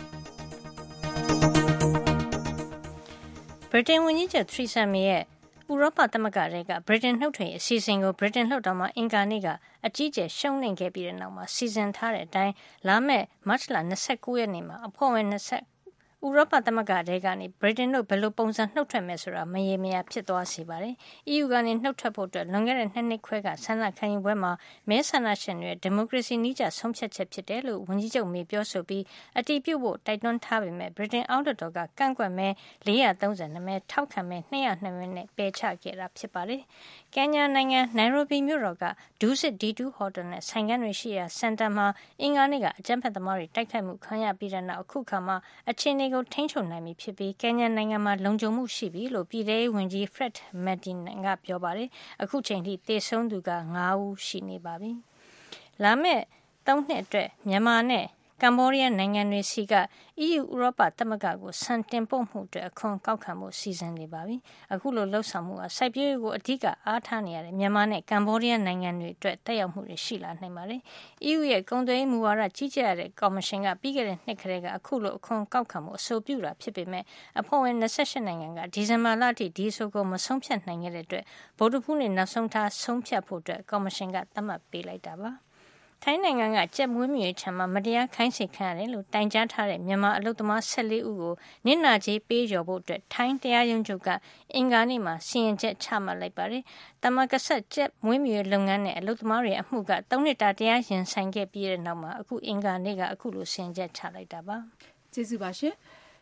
ဗြိတိန်ဝန်ကြီးချုပ် Theresa May ရဲ့ဥရောပသမဂ္ဂတွေကဗြိတိန်နှုတ်ထွက်ရေးအစီအစဉ်ကိုဗြိတိန်လွှတ်တော်မှာအင်္ဂါနေ့ကအကြီးအကျယ်ရှုံးနိမ့်ခဲ့ပြီးတဲ့နောက်မှာစီစဉ်ထားတဲ့အတိုင်းလာမယ့်မတ်လ29ရက်နေ့မှာအဖွဲ့ဝင်ဥရောပသမဂ္ဂတွေကနေဗြိတိန်တို့ဘယ်လိုပုံစံနှုတ်ထွက်မယ်ဆိုတာမရေမရာဖြစ်သွားစေပါတယ်။ EU ကနေနှုတ်ထွက်ဖို့အတွက်လွန်ခဲ့တဲ့2နှစ်ခွဲကဆန္ဒခံယူပွဲမှာမဲဆန္ဒရှင်တွေဒီမိုကရေစီနည်းကျဆုံးဖြတ်ချက်ဖြစ်တယ်လို့ဝန်ကြီးချုပ်မေပြောဆိုပြီးအတည်ပြုဖို့တိုက်တွန်းထားပေမဲ့ဗြိတိန်အောက်လွှတ်တော်ကကန့်ကွက်မဲ432မဲထောက်ခံမဲ202မဲနဲ့ပယ်ချခဲ့တာဖြစ်ပါတယ်။ကင်ညာနိုင်ငံနိုင်ရိုဘီမြို့တော်ကဒူးစစ်D2 ဟိုတယ်နဲ့ဆိုင်ကန်းတွေရှိရာစင်တာမှာအင်္ဂါနေ့ကအကြမ်းဖက်သမားတွေတိုက်ခိုက်မှုခံရပြီးတဲ့နောက်အခုခါမှာအခြေအနေကိုထိန်းချုပ်နိုင်ပြီဖြစ်ပြီးကင်ညာနိုင်ငံမှာလုံခြုံမှုရှိပြီလို့ပြည်ထောင်စုဝန်ကြီး Fred Medina ကပြောပါတယ်။အခုချိန်ထိသေဆုံးသူက9ဦးရှိနေပါပြီ။လာမယ့်3နှစ်အတွက်မြန်မာနဲ့ကမ္ဘောဒီးယားနိုင်ငံတွေစီက EU ဥရောပသမဂ္ဂကိုဆန်တင်ပို့မှုအတွက်အခွန်ကောက်ခံမှုစီစဉ်နေပါပြီ။အခုလိုလှုပ်ဆောင်မှုကစိုက်ပျိုးရေးကိုအဓိကအားထားနေရတဲ့မြန်မာနဲ့ကမ္ဘောဒီးယားနိုင်ငံတွေအတွက်တက်ရောက်မှုတွေရှိလာနိုင်ပါတယ်။ EU ရဲ့ကုန်သွယ်ရေးမူဝါဒကြီးကြပ်ရတဲ့ကော်မရှင်ကပြီးခဲ့တဲ့နှစ်ကလေးကအခုလိုအခွန်ကောက်ခံမှုအဆိုပြုတာဖြစ်ပေမဲ့အဖွဲ့ဝင်28နိုင်ငံကဒီဇင်ဘာလအထိဒီအဆိုကိုမဆုံးဖြတ်နိုင်ခဲ့တဲ့အတွက်ဗုဒ္ဓဖူးနေ့နောက်ဆုံးထားဆုံးဖြတ်ဖို့အတွက်ကော်မရှင်ကသတ်မှတ်ပေးလိုက်တာပါ။ထိုင်းနိုင်ငံကကြက်မွေးမြူရေးခြံမှာမတရားခိုင်းစေခံရတယ်လို့တိုင်ကြားထားတဲ့မြန်မာအလုပ်သမား14ဦးကိုနစ်နာကြေးပေးလျော်ဖို့အတွက်ထိုင်းတရားရုံးချုပ်ကအင်္ဂါနေ့မှာစီရင်ချက်ချမှတ်လိုက်ပါတယ်။တမကဆက်ကြက်မွေးမြူရေးလုပ်ငန်းနဲ့အလုပ်သမားတွေအမှုက3နှစ်တာတရားရင်ဆိုင်ခဲ့ပြီးတဲ့နောက်မှာအခုအင်္ဂါနေ့ကအခုလိုစီရင်ချက်ချလိုက်တာပါ။ကျေးဇူးပါရှင်။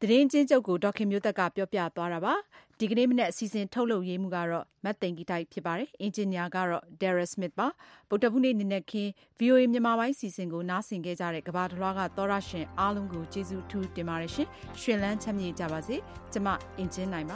သတင်းချင်းချုပ်ကိုဒေါက်ခင်မျိုးသက်ကပြောပြသွားတာပါဒီကနေ့မနေ့အစီအစဉ်ထုတ်လုပ်ရေးမှုကတော့မတ်သိန်ဂီတိုက်ဖြစ်ပါတယ်အင်ဂျင်နီယာကတော့ Darren Smith ပါဗုဒ္ဓဘူးနေ့နေ့နဲ့ခင်း VOA မြန်မာပိုင်းစီစဉ်ကိုနားဆင်ခဲ့ကြတဲ့ကဘာတလွှားကသောရရှင်အားလုံးကိုကျေးဇူးထူးတင်ပါတယ်ရှင်ရွှင်လန်းချမ်းမြေ့ကြပါစေကျမအင်ဂျင်နိုင်ပါ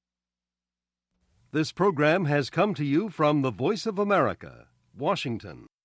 This program has come to you from the Voice of America, Washington.